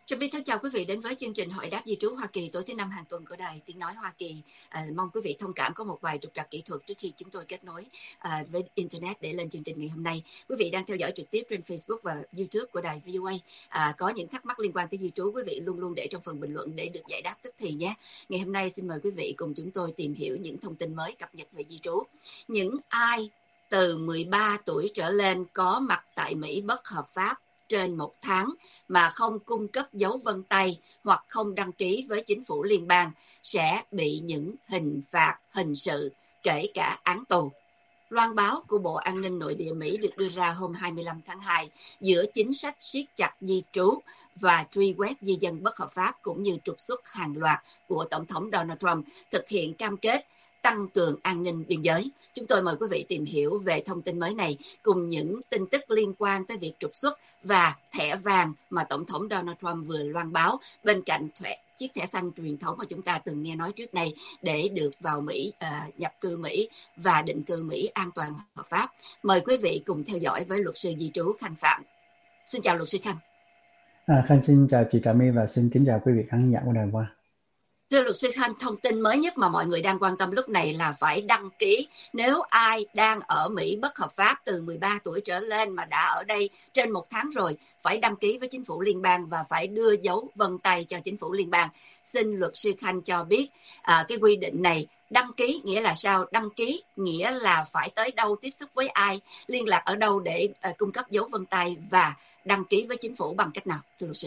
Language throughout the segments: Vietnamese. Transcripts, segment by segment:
Trâm Bí thân chào quý vị đến với chương trình Hỏi đáp di trú Hoa Kỳ tối thứ năm hàng tuần của Đài Tiếng nói Hoa Kỳ. Mong quý vị thông cảm có một vài trục trặc kỹ thuật trước khi chúng tôi kết nối với Internet để lên chương trình ngày hôm nay. Quý vị đang theo dõi trực tiếp trên Facebook và YouTube của Đài VOA. Có những thắc mắc liên quan tới di trú, quý vị luôn luôn để trong phần bình luận để được giải đáp tức thì nhé. Ngày hôm nay xin mời quý vị cùng chúng tôi tìm hiểu những thông tin mới cập nhật về di trú. Những ai từ 13 tuổi trở lên có mặt tại Mỹ bất hợp pháp trên 1 tháng mà không cung cấp dấu vân tay hoặc không đăng ký với chính phủ liên bang sẽ bị những hình phạt hình sự, kể cả án tù. Loan báo của Bộ An ninh Nội địa Mỹ được đưa ra hôm 25 tháng 2 giữa chính sách siết chặt di trú và truy quét di dân bất hợp pháp cũng như trục xuất hàng loạt của Tổng thống Donald Trump thực hiện cam kết tăng cường an ninh biên giới. Chúng tôi mời quý vị tìm hiểu về thông tin mới này cùng những tin tức liên quan tới việc trục xuất và thẻ vàng mà Tổng thống Donald Trump vừa loan báo bên cạnh chiếc thẻ xanh truyền thống mà chúng ta từng nghe nói trước đây để được vào Mỹ, nhập cư Mỹ và định cư Mỹ an toàn hợp pháp. Mời quý vị cùng theo dõi với luật sư di trú Khanh Phạm. Xin chào luật sư Khanh. Khanh xin chào chị Trà My và xin kính chào quý vị khán giả của Đài Hoa. Thưa luật sư Khanh, thông tin mới nhất mà mọi người đang quan tâm lúc này là phải đăng ký. Nếu ai đang ở Mỹ bất hợp pháp từ 13 tuổi trở lên mà đã ở đây trên 1 tháng rồi, phải đăng ký với chính phủ liên bang và phải đưa dấu vân tay cho chính phủ liên bang. Xin luật sư Khanh cho biết cái quy định này, đăng ký nghĩa là sao? Đăng ký nghĩa là phải tới đâu, tiếp xúc với ai, liên lạc ở đâu để cung cấp dấu vân tay và đăng ký với chính phủ bằng cách nào, thưa luật sư?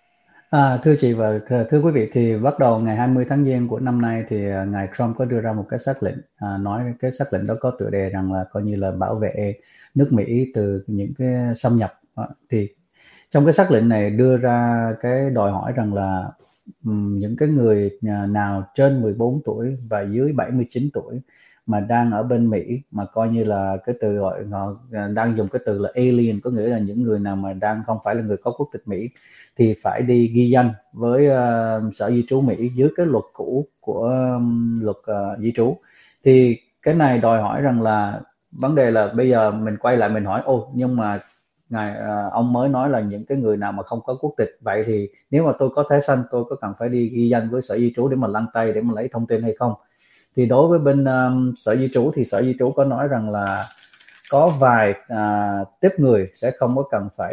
Thưa chị và thưa quý vị, thì bắt đầu ngày 20 tháng Giêng của năm nay thì ngài Trump có đưa ra một cái sắc lệnh, nói cái sắc lệnh đó có tựa đề rằng là coi như là bảo vệ nước Mỹ từ những cái xâm nhập. Thì trong cái sắc lệnh này đưa ra cái đòi hỏi rằng là những cái người nào trên 14 tuổi và dưới 79 tuổi mà đang ở bên Mỹ, mà coi như là cái từ gọi họ đang dùng cái từ là alien, có nghĩa là những người nào mà đang không phải là người có quốc tịch Mỹ, thì phải đi ghi danh với Sở Di trú Mỹ dưới cái luật cũ của luật di trú. Thì cái này đòi hỏi rằng là vấn đề là bây giờ mình quay lại mình hỏi nhưng mà ông mới nói là những cái người nào mà không có quốc tịch, vậy thì nếu mà tôi có thẻ xanh tôi có cần phải đi ghi danh với Sở Di trú để mà lăn tay để mà lấy thông tin hay không? Thì đối với bên Sở Di trú thì Sở Di trú có nói rằng là có vài tiếp người sẽ không có cần phải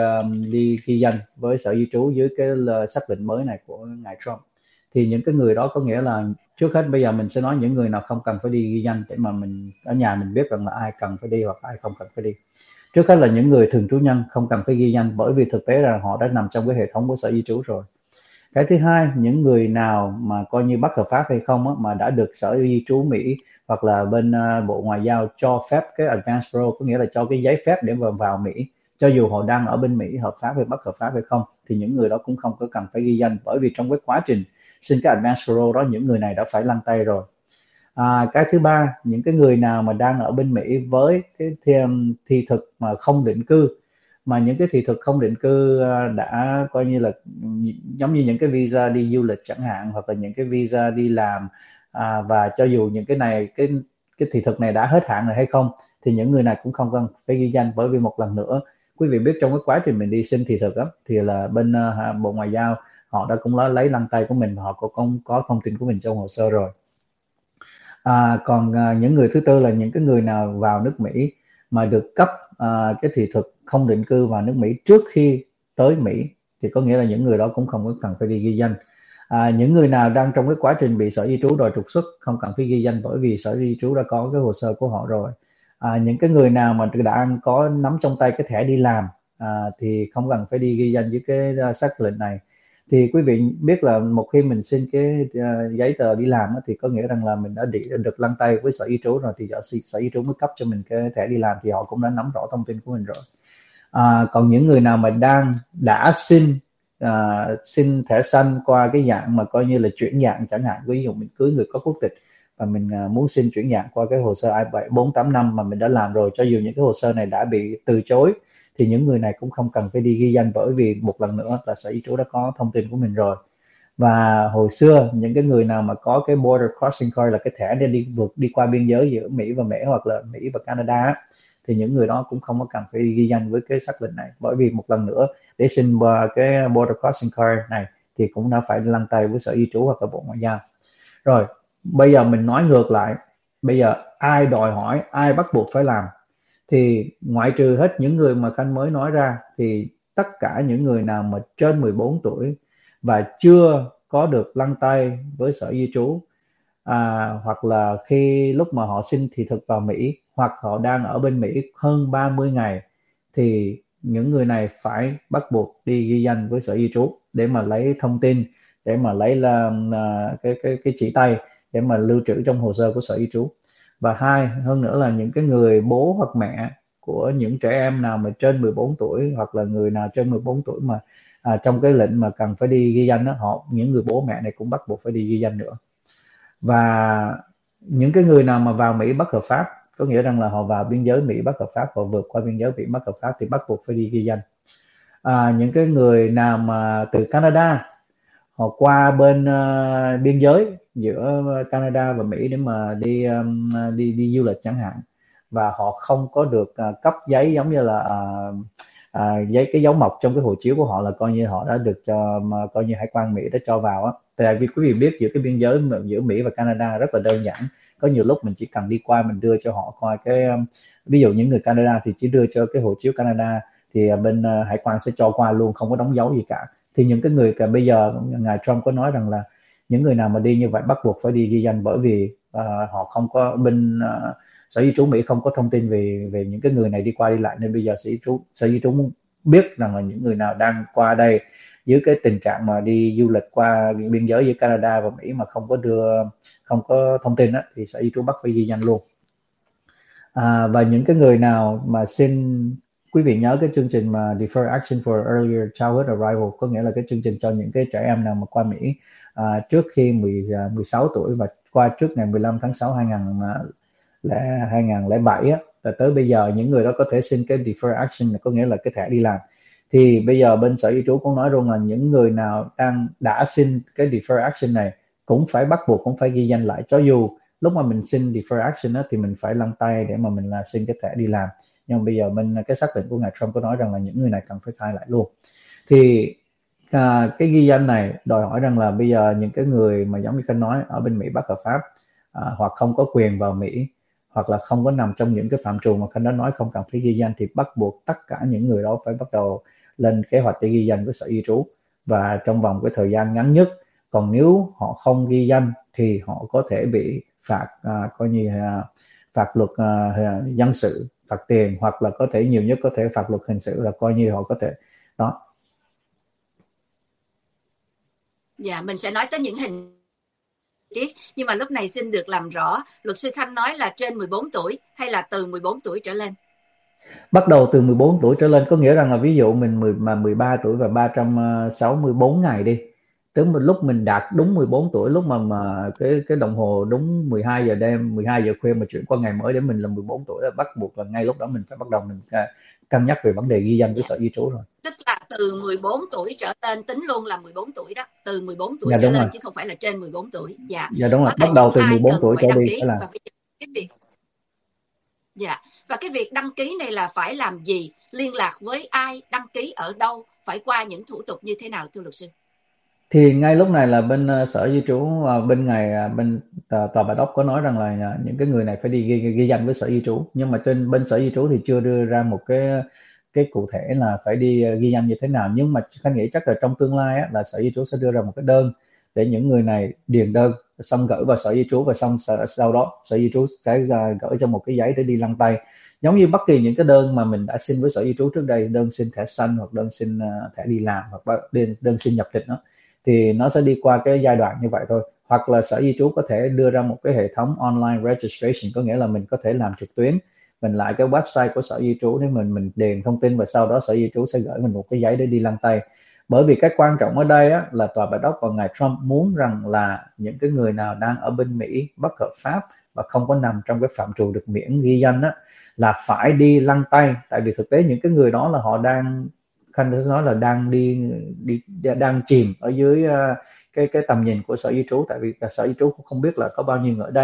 đi ghi danh với Sở Di trú dưới cái sắc lệnh mới này của ngài Trump. Thì những cái người đó có nghĩa là trước hết bây giờ mình sẽ nói những người nào không cần phải đi ghi danh để mà mình ở nhà mình biết rằng là ai cần phải đi hoặc ai không cần phải đi. Trước hết là những người thường trú nhân không cần phải ghi danh, bởi vì thực tế là họ đã nằm trong cái hệ thống của Sở Di trú rồi. Cái thứ hai, những người nào mà coi như bất hợp pháp hay không á, mà đã được Sở Di trú Mỹ hoặc là bên Bộ Ngoại giao cho phép cái advance parole, có nghĩa là cho cái giấy phép để vào Mỹ, cho dù họ đang ở bên Mỹ hợp pháp hay bất hợp pháp hay không, thì những người đó cũng không có cần phải ghi danh, bởi vì trong cái quá trình xin cái advance parole đó những người này đã phải lăn tay rồi. Cái thứ ba, những cái người nào mà đang ở bên Mỹ với cái thị thực mà không định cư, mà những cái thị thực không định cư đã coi như là giống như những cái visa đi du lịch chẳng hạn, hoặc là những cái visa đi làm, và cho dù những cái này cái thị thực này đã hết hạn rồi hay không, thì những người này cũng không cần phải ghi danh, bởi vì một lần nữa quý vị biết trong cái quá trình mình đi xin thị thực đó, thì là bên Bộ Ngoại giao họ đã cũng lấy lăn tay của mình, họ cũng có thông tin của mình trong hồ sơ rồi. Còn những người thứ tư là những cái người nào vào nước Mỹ mà được cấp cái thị thực không định cư vào nước Mỹ trước khi tới Mỹ, thì có nghĩa là những người đó cũng không có cần phải đi ghi danh. Những người nào đang trong cái quá trình bị Sở Di trú đòi trục xuất không cần phải ghi danh, bởi vì Sở Di trú đã có cái hồ sơ của họ rồi. Những cái người nào mà đã có nắm trong tay cái thẻ đi làm thì không cần phải đi ghi danh với cái sắc lệnh này. Thì quý vị biết là một khi mình xin cái giấy tờ đi làm thì có nghĩa rằng là mình đã được lăn tay với Sở Di trú rồi, thì Sở Di trú mới cấp cho mình cái thẻ đi làm, thì họ cũng đã nắm rõ thông tin của mình rồi. Còn những người nào mà đã xin thẻ xanh qua cái dạng mà coi như là chuyển dạng chẳng hạn, ví dụ mình cưới người có quốc tịch và mình muốn xin chuyển dạng qua cái hồ sơ I-7485 mà mình đã làm rồi, cho dù những cái hồ sơ này đã bị từ chối, thì những người này cũng không cần phải đi ghi danh, bởi vì một lần nữa là Sở Di trú đã có thông tin của mình rồi. Và hồi xưa những cái người nào mà có cái border crossing card là cái thẻ để đi qua biên giới giữa Mỹ và Mễ hoặc là Mỹ và Canada, thì những người đó cũng không có cần phải ghi danh với cái xác lệnh này, bởi vì một lần nữa để xin cái border crossing card này thì cũng đã phải lăn tay với Sở Di trú hoặc là Bộ Ngoại giao. Rồi bây giờ mình nói ngược lại, bây giờ ai đòi hỏi, ai bắt buộc phải làm, thì ngoại trừ hết những người mà Khanh mới nói ra, thì tất cả những người nào mà trên 14 tuổi và chưa có được lăn tay với Sở Di trú, hoặc là khi lúc mà họ xin thị thực vào Mỹ, hoặc họ đang ở bên Mỹ hơn 30 ngày, thì những người này phải bắt buộc đi ghi danh với Sở Di trú để mà lấy thông tin, để mà lấy là cái chỉ tay để mà lưu trữ trong hồ sơ của Sở Di trú. Và hai hơn nữa là những cái người bố hoặc mẹ của những trẻ em nào mà trên 14 tuổi, hoặc là người nào trên 14 tuổi mà trong cái lệnh mà cần phải đi ghi danh đó, những người bố mẹ này cũng bắt buộc phải đi ghi danh nữa. Và những cái người nào mà vào Mỹ bất hợp pháp, có nghĩa rằng là họ vào biên giới Mỹ bất hợp pháp, họ vượt qua biên giới Mỹ bất hợp pháp, thì bắt buộc phải đi ghi danh. Những cái người nào mà từ Canada họ qua bên biên giới giữa Canada và Mỹ để mà đi du lịch chẳng hạn, và họ không có được cấp giấy giống như là giấy, cái dấu mộc trong cái hộ chiếu của họ, là coi như họ đã được coi như hải quan Mỹ đã cho vào á. Tại vì quý vị biết giữa cái biên giới giữa Mỹ và Canada rất là đơn giản, có nhiều lúc mình chỉ cần đi qua mình đưa cho họ coi cái ví dụ những người Canada thì chỉ đưa cho cái hộ chiếu Canada, thì bên hải quan sẽ cho qua luôn, không có đóng dấu gì cả. Thì những cái người bây giờ ngài Trump có nói rằng là những người nào mà đi như vậy bắt buộc phải đi ghi danh, bởi vì họ không có bên Sở Di trú Mỹ không có thông tin về những cái người này đi qua đi lại, nên bây giờ Sở Di trú muốn biết rằng là những người nào đang qua đây dưới cái tình trạng mà đi du lịch qua biên giới giữa Canada và Mỹ mà không có thông tin đó, thì Sở Di trú bắt phải ghi danh luôn. Và những cái người nào mà xin, quý vị nhớ cái chương trình mà Deferred Action for Earlier Childhood Arrival, có nghĩa là cái chương trình cho những cái trẻ em nào mà qua Mỹ trước khi 16 tuổi và qua trước ngày 15 tháng 6 2007 á, và tới bây giờ những người đó có thể xin cái Deferred Action, có nghĩa là cái thẻ đi làm. Thì bây giờ bên Sở Di trú cũng nói luôn là những người nào đã xin cái Deferred Action này cũng phải bắt buộc cũng phải ghi danh lại, cho dù lúc mà mình xin Deferred Action đó, thì mình phải lăn tay để mà mình xin cái thẻ đi làm. Nhưng mà bây giờ bên cái xác lệnh của ngài Trump có nói rằng là những người này cần phải khai lại luôn. Thì cái ghi danh này đòi hỏi rằng là bây giờ những cái người mà giống như Khanh nói ở bên Mỹ bất hợp pháp, hoặc không có quyền vào Mỹ, hoặc là không có nằm trong những cái phạm trù mà Khanh đã nói không cần phải ghi danh, thì bắt buộc tất cả những người đó phải bắt đầu lên kế hoạch để ghi danh với Sở Di trú, và trong vòng cái thời gian ngắn nhất. Còn nếu họ không ghi danh thì họ có thể bị phạt, coi như phạt luật dân sự, phạt tiền, hoặc là có thể nhiều nhất có thể phạt luật hình sự, là coi như họ có thể đó. Dạ, mình sẽ nói tới những hình tiết, nhưng mà lúc này xin được làm rõ, luật sư Khanh nói là trên 14 tuổi hay là từ 14 tuổi trở lên? Bắt đầu từ 14 tuổi trở lên, có nghĩa rằng là ví dụ mình 13 tuổi và 364 ngày đi, tới lúc mình đạt đúng 14 tuổi, lúc mà cái đồng hồ đúng 12 giờ đêm, 12 giờ khuya mà chuyển qua ngày mới để mình là 14 tuổi, là bắt buộc là ngay lúc đó mình phải bắt đầu mình cân nhắc về vấn đề ghi danh với Sở Di trú rồi. Tức là từ 14 tuổi trở lên tính luôn là 14 tuổi đó, từ 14 tuổi Dạ, trở đúng lên rồi. chứ không phải là trên 14 tuổi. Dạ đúng rồi, Đó là bắt đầu những từ ai 14 cần tuổi phải trở đăng đi ký. phải làm. Và bây giờ cái việc đăng ký này là phải làm gì, liên lạc với ai, đăng ký ở đâu, phải qua những thủ tục như thế nào thưa luật sư? Thì ngay lúc này là bên Sở Di trú, bên tòa Bà Đốc có nói rằng là những cái người này phải đi ghi danh với Sở Di trú, nhưng mà trên bên Sở Di trú thì chưa đưa ra một cái cụ thể là phải đi ghi danh như thế nào. Nhưng mà Khanh nghĩ chắc là trong tương lai á, là Sở Di trú sẽ đưa ra một cái đơn để những người này điền đơn, xong gửi vào Sở Di trú, và xong sau đó Sở Di trú sẽ gửi cho một cái giấy để đi lăn tay, giống như bất kỳ những cái đơn mà mình đã xin với Sở Di trú trước đây, đơn xin thẻ xanh hoặc đơn xin thẻ đi làm hoặc đơn xin nhập tịch đó, thì nó sẽ đi qua cái giai đoạn như vậy thôi. Hoặc là Sở Di trú có thể đưa ra một cái hệ thống online registration, có nghĩa là mình có thể làm trực tuyến, mình lại cái website của Sở Di trú để mình điền thông tin, và sau đó Sở Di trú sẽ gửi mình một cái giấy để đi lăn tay. Bởi vì cái quan trọng ở đây á, là tòa Bạch Ốc và ngài Trump muốn rằng là những cái người nào đang ở bên Mỹ bất hợp pháp và không có nằm trong cái phạm trù được miễn ghi danh á, là phải đi lăn tay. Tại vì thực tế những cái người đó là họ đang, Khanh nói là đang chìm ở dưới cái tầm nhìn của Sở Di trú. Tại vì Sở Di trú cũng không biết là có bao nhiêu người ở đây,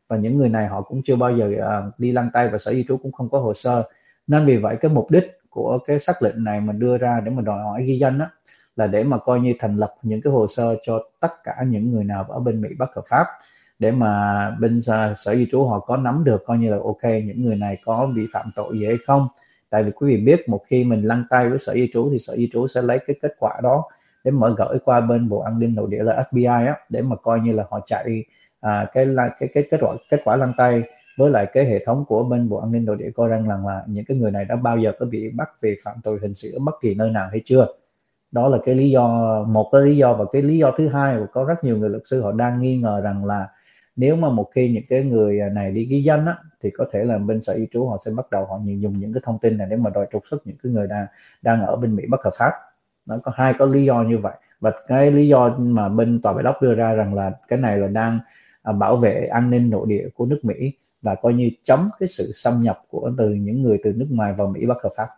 và những người này họ cũng chưa bao giờ đi lăn tay và Sở Di trú cũng không có hồ sơ. Nên vì vậy cái mục đích của cái xác lệnh này mà đưa ra để mà đòi hỏi ghi danh á, là để mà coi như thành lập những cái hồ sơ cho tất cả những người nào ở bên Mỹ bất hợp pháp, để mà bên Sở Di trú họ có nắm được coi như là ok những người này có bị phạm tội gì hay không. Tại vì quý vị biết một khi mình lăn tay với Sở Di trú thì Sở Di trú sẽ lấy cái kết quả đó để mà gửi qua bên Bộ An ninh Nội địa là FBI á, để mà coi như là họ chạy cái kết quả lăn tay với lại cái hệ thống của bên Bộ An ninh Nội địa coi rằng là những cái người này đã bao giờ có bị bắt vì phạm tội hình sự ở bất kỳ nơi nào hay chưa. Đó là cái lý do, một cái lý do. Và cái lý do thứ hai, có rất nhiều người luật sư họ đang nghi ngờ rằng là nếu mà một khi những cái người này đi ghi danh á, thì có thể là bên Sở Di trú họ sẽ bắt đầu họ dùng những cái thông tin này để mà đòi trục xuất những cái người đang ở bên Mỹ bất hợp pháp. Nó có hai có lý do như vậy. Và cái lý do mà bên tòa bạch ốc đưa ra rằng là cái này là đang bảo vệ an ninh nội địa của nước Mỹ và coi như chống cái sự xâm nhập của từ những người từ nước ngoài vào Mỹ bất hợp pháp.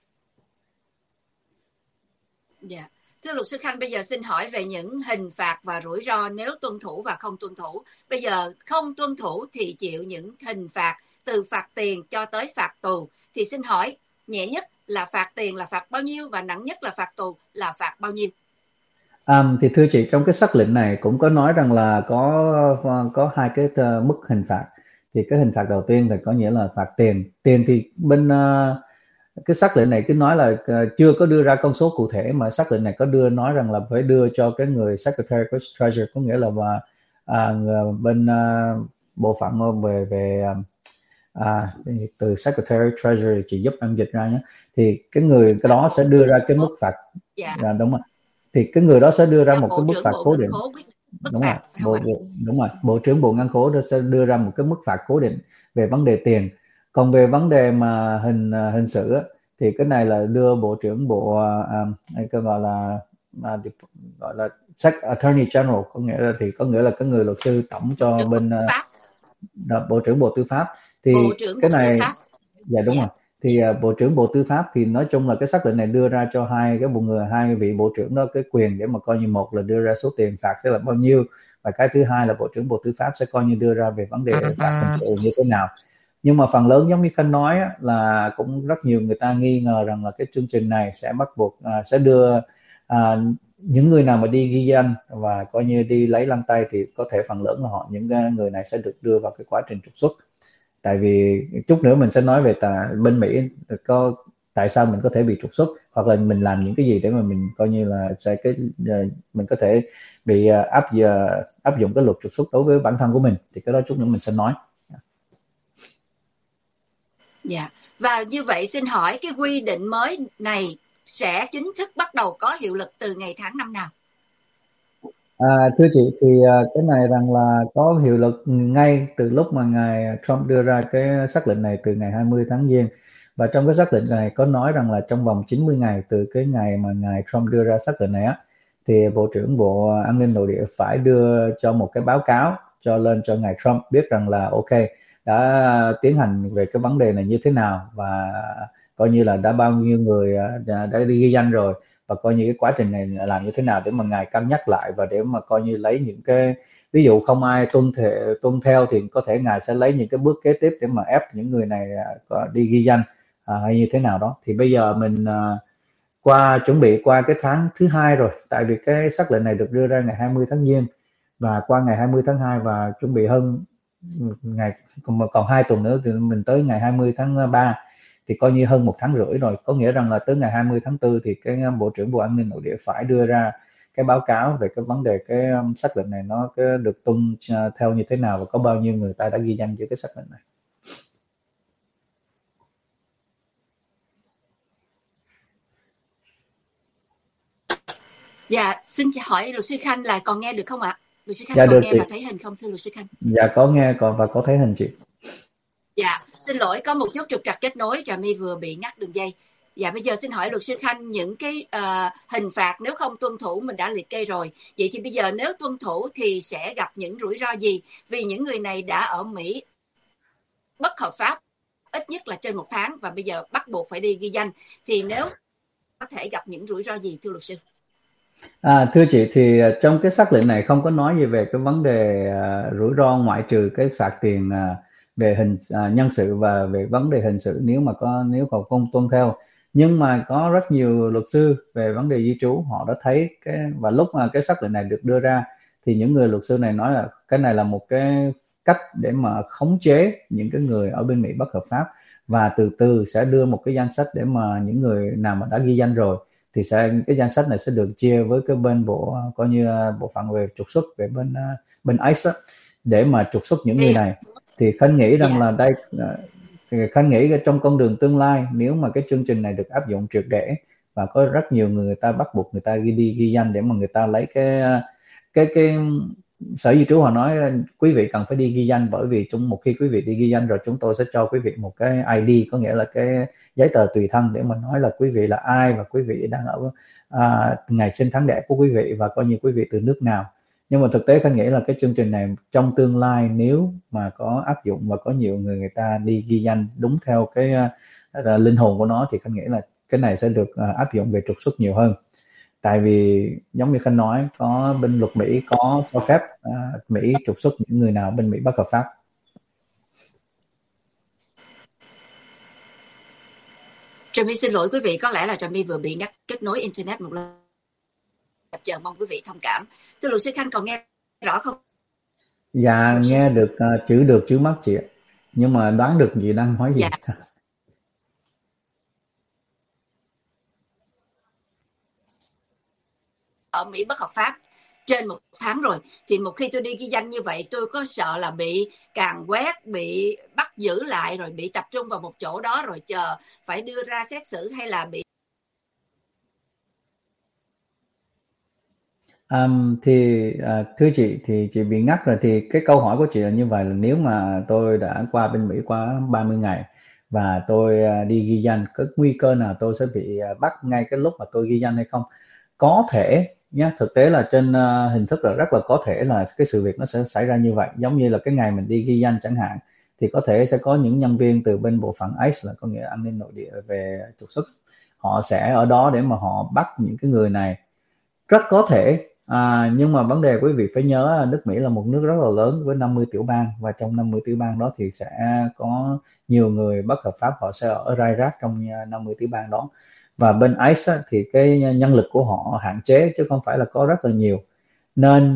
Dạ. Thưa luật sư Khanh, bây giờ xin hỏi về những hình phạt và rủi ro nếu tuân thủ và không tuân thủ. Bây giờ không tuân thủ thì chịu những hình phạt từ phạt tiền cho tới phạt tù. Thì xin hỏi, nhẹ nhất là phạt tiền là phạt bao nhiêu và nặng nhất là phạt tù là phạt bao nhiêu? Thì thưa chị, trong cái sắc lệnh này cũng có nói rằng là có hai cái mức hình phạt. Thì cái hình phạt đầu tiên thì có nghĩa là phạt tiền. Tiền thì bên cái sắc lệnh này cứ nói là chưa có đưa ra con số cụ thể, mà sắc lệnh này có nói rằng là phải đưa cho cái người Secretary of Treasury, có nghĩa là bên bộ phận về từ Secretary of Treasury, chị giúp em dịch ra nhé. Thì cái người cái đó sẽ đưa ra cái mức phạt. Dạ. Đúng rồi. Thì cái người đó sẽ đưa ra một cái mức phạt cố định. Đúng rồi. Đúng rồi, Bộ trưởng Bộ Ngân khố sẽ đưa ra một cái mức phạt cố định về vấn đề tiền. Còn về vấn đề mà hình sự á, thì cái này là đưa Bộ trưởng Bộ gọi là Attorney General, có nghĩa là cái người luật sư tổng cho bên Bộ trưởng Bộ Tư pháp. Thì Bộ trưởng cái Bộ này Tư pháp. Dạ đúng rồi. Thì Bộ trưởng Bộ Tư pháp thì nói chung là cái xác lệnh này đưa ra cho hai vị bộ trưởng đó cái quyền để mà coi như, một là đưa ra số tiền phạt sẽ là bao nhiêu, và cái thứ hai là Bộ trưởng Bộ Tư pháp sẽ coi như đưa ra về vấn đề phạt hình sự như thế nào. Nhưng mà phần lớn giống như Khanh nói á, là cũng rất nhiều người ta nghi ngờ rằng là cái chương trình này sẽ bắt buộc sẽ đưa những người nào mà đi ghi danh và coi như đi lấy lăn tay thì có thể phần lớn là những người này sẽ được đưa vào cái quá trình trục xuất. Tại vì chút nữa mình sẽ nói về bên Mỹ có tại sao mình có thể bị trục xuất, hoặc là mình làm những cái gì để mà mình coi như là mình có thể bị áp dụng cái luật trục xuất đối với bản thân của mình. Thì cái đó chút nữa mình sẽ nói. Dạ. Và như vậy xin hỏi cái quy định mới này sẽ chính thức bắt đầu có hiệu lực từ ngày tháng năm nào? Thưa chị, thì cái này rằng là có hiệu lực ngay từ lúc mà ngài Trump đưa ra cái sắc lệnh này từ ngày 20 tháng Giêng. Và trong cái sắc lệnh này có nói rằng là trong vòng 90 ngày từ cái ngày mà ngài Trump đưa ra sắc lệnh này á, thì Bộ trưởng Bộ An ninh Nội địa phải đưa cho một cái báo cáo lên cho ngài Trump biết rằng là ok, đã tiến hành về cái vấn đề này như thế nào, và coi như là đã bao nhiêu người đã đi ghi danh rồi, và coi như cái quá trình này làm như thế nào để mà ngài cân nhắc lại, và để mà coi như lấy những cái ví dụ không ai tuân theo thì có thể ngài sẽ lấy những cái bước kế tiếp để mà ép những người này đi ghi danh hay như thế nào đó. Thì bây giờ mình chuẩn bị qua cái tháng thứ hai rồi, tại vì cái sắc lệnh này được đưa ra ngày 20 tháng Giêng và qua ngày 20 tháng 2 và chuẩn bị hơn ngày còn 2 tuần nữa thì mình tới ngày 20 tháng 3, thì coi như hơn 1 tháng rưỡi rồi. Có nghĩa rằng là tới ngày 20 tháng 4 thì cái Bộ trưởng Bộ An ninh Nội địa phải đưa ra cái báo cáo về cái vấn đề cái sắc lệnh này nó được tuân theo như thế nào và có bao nhiêu người ta đã ghi danh với cái sắc lệnh này. Dạ, xin hỏi luật sư Khanh là còn nghe được không ạ? Luật sư Khanh Dạ, còn nghe chị. và thấy hình không thưa luật sư Khanh? Dạ có nghe và có thấy hình chị. Dạ, xin lỗi có một chút trục trặc kết nối, Trà My vừa bị ngắt đường dây. Dạ, bây giờ xin hỏi luật sư Khanh những cái hình phạt nếu không tuân thủ mình đã liệt kê rồi. Vậy thì bây giờ nếu tuân thủ thì sẽ gặp những rủi ro gì? Vì những người này đã ở Mỹ bất hợp pháp ít nhất là trên 1 tháng và bây giờ bắt buộc phải đi ghi danh. Thì nếu có thể gặp những rủi ro gì thưa luật sư? Thưa chị thì trong cái xác lệnh này không có nói gì về cái vấn đề rủi ro, ngoại trừ cái phạt tiền về nhân sự và về vấn đề hình sự nếu họ không tuân theo. Nhưng mà có rất nhiều luật sư về vấn đề di trú họ đã thấy và lúc mà cái xác lệnh này được đưa ra thì những người luật sư này nói là cái này là một cái cách để mà khống chế những cái người ở bên Mỹ bất hợp pháp, và từ từ sẽ đưa một cái danh sách để mà những người nào mà đã ghi danh rồi thì cái danh sách này sẽ được chia với cái bên coi như bộ phận về trục xuất về bên ICE á, để mà trục xuất những người Thì này. Thì Khanh nghĩ rằng dạ là đây thì Khanh nghĩ trong con đường tương lai, nếu mà cái chương trình này được áp dụng triệt để và có rất nhiều người ta bắt buộc người ta ghi danh để mà người ta lấy cái sở di trú họ nói quý vị cần phải đi ghi danh, bởi vì một khi quý vị đi ghi danh rồi chúng tôi sẽ cho quý vị một cái ID, có nghĩa là cái giấy tờ tùy thân để mà nói là quý vị là ai và quý vị đang ở ngày sinh tháng đẻ của quý vị và coi như quý vị từ nước nào. Nhưng mà thực tế Khanh nghĩ là cái chương trình này trong tương lai nếu mà có áp dụng và có nhiều người ta đi ghi danh đúng theo cái linh hồn của nó thì Khanh nghĩ là cái này sẽ được áp dụng về trục xuất nhiều hơn. Tại vì giống như Khanh nói, có bên luật Mỹ có cho phép Mỹ trục xuất những người nào bên Mỹ bất hợp pháp. Trà My xin lỗi quý vị, có lẽ là Trà My vừa bị ngắt kết nối internet một lần, chờ mong quý vị thông cảm. Thưa luật sư Khanh còn nghe rõ không? Dạ Luật sư nghe được, được chứ mắt chị ạ, nhưng mà đoán được gì đang nói dạ gì. ở Mỹ bất hợp pháp trên 1 tháng rồi, thì một khi tôi đi ghi danh như vậy tôi có sợ là bị càn quét, bị bắt giữ lại rồi bị tập trung vào một chỗ đó rồi chờ phải đưa ra xét xử, hay là bị Thưa chị thì chị bị ngắt rồi, thì cái câu hỏi của chị là như vậy là nếu mà tôi đã qua bên Mỹ quá 30 ngày và tôi đi ghi danh, có nguy cơ nào tôi sẽ bị bắt ngay cái lúc mà tôi ghi danh hay không? Có thể nhé, thực tế là trên hình thức là rất là có thể là cái sự việc nó sẽ xảy ra như vậy. Giống như là cái ngày mình đi ghi danh chẳng hạn, thì có thể sẽ có những nhân viên từ bên bộ phận ICE, là có nghĩa an ninh nội địa về trục xuất, họ sẽ ở đó để mà họ bắt những cái người này. Rất có thể, nhưng mà vấn đề quý vị phải nhớ nước Mỹ là một nước rất là lớn với 50 tiểu bang, và trong 50 tiểu bang đó thì sẽ có nhiều người bất hợp pháp, họ sẽ ở rải rác trong 50 tiểu bang đó. Và bên ICE thì cái nhân lực của họ hạn chế chứ không phải là có rất là nhiều, nên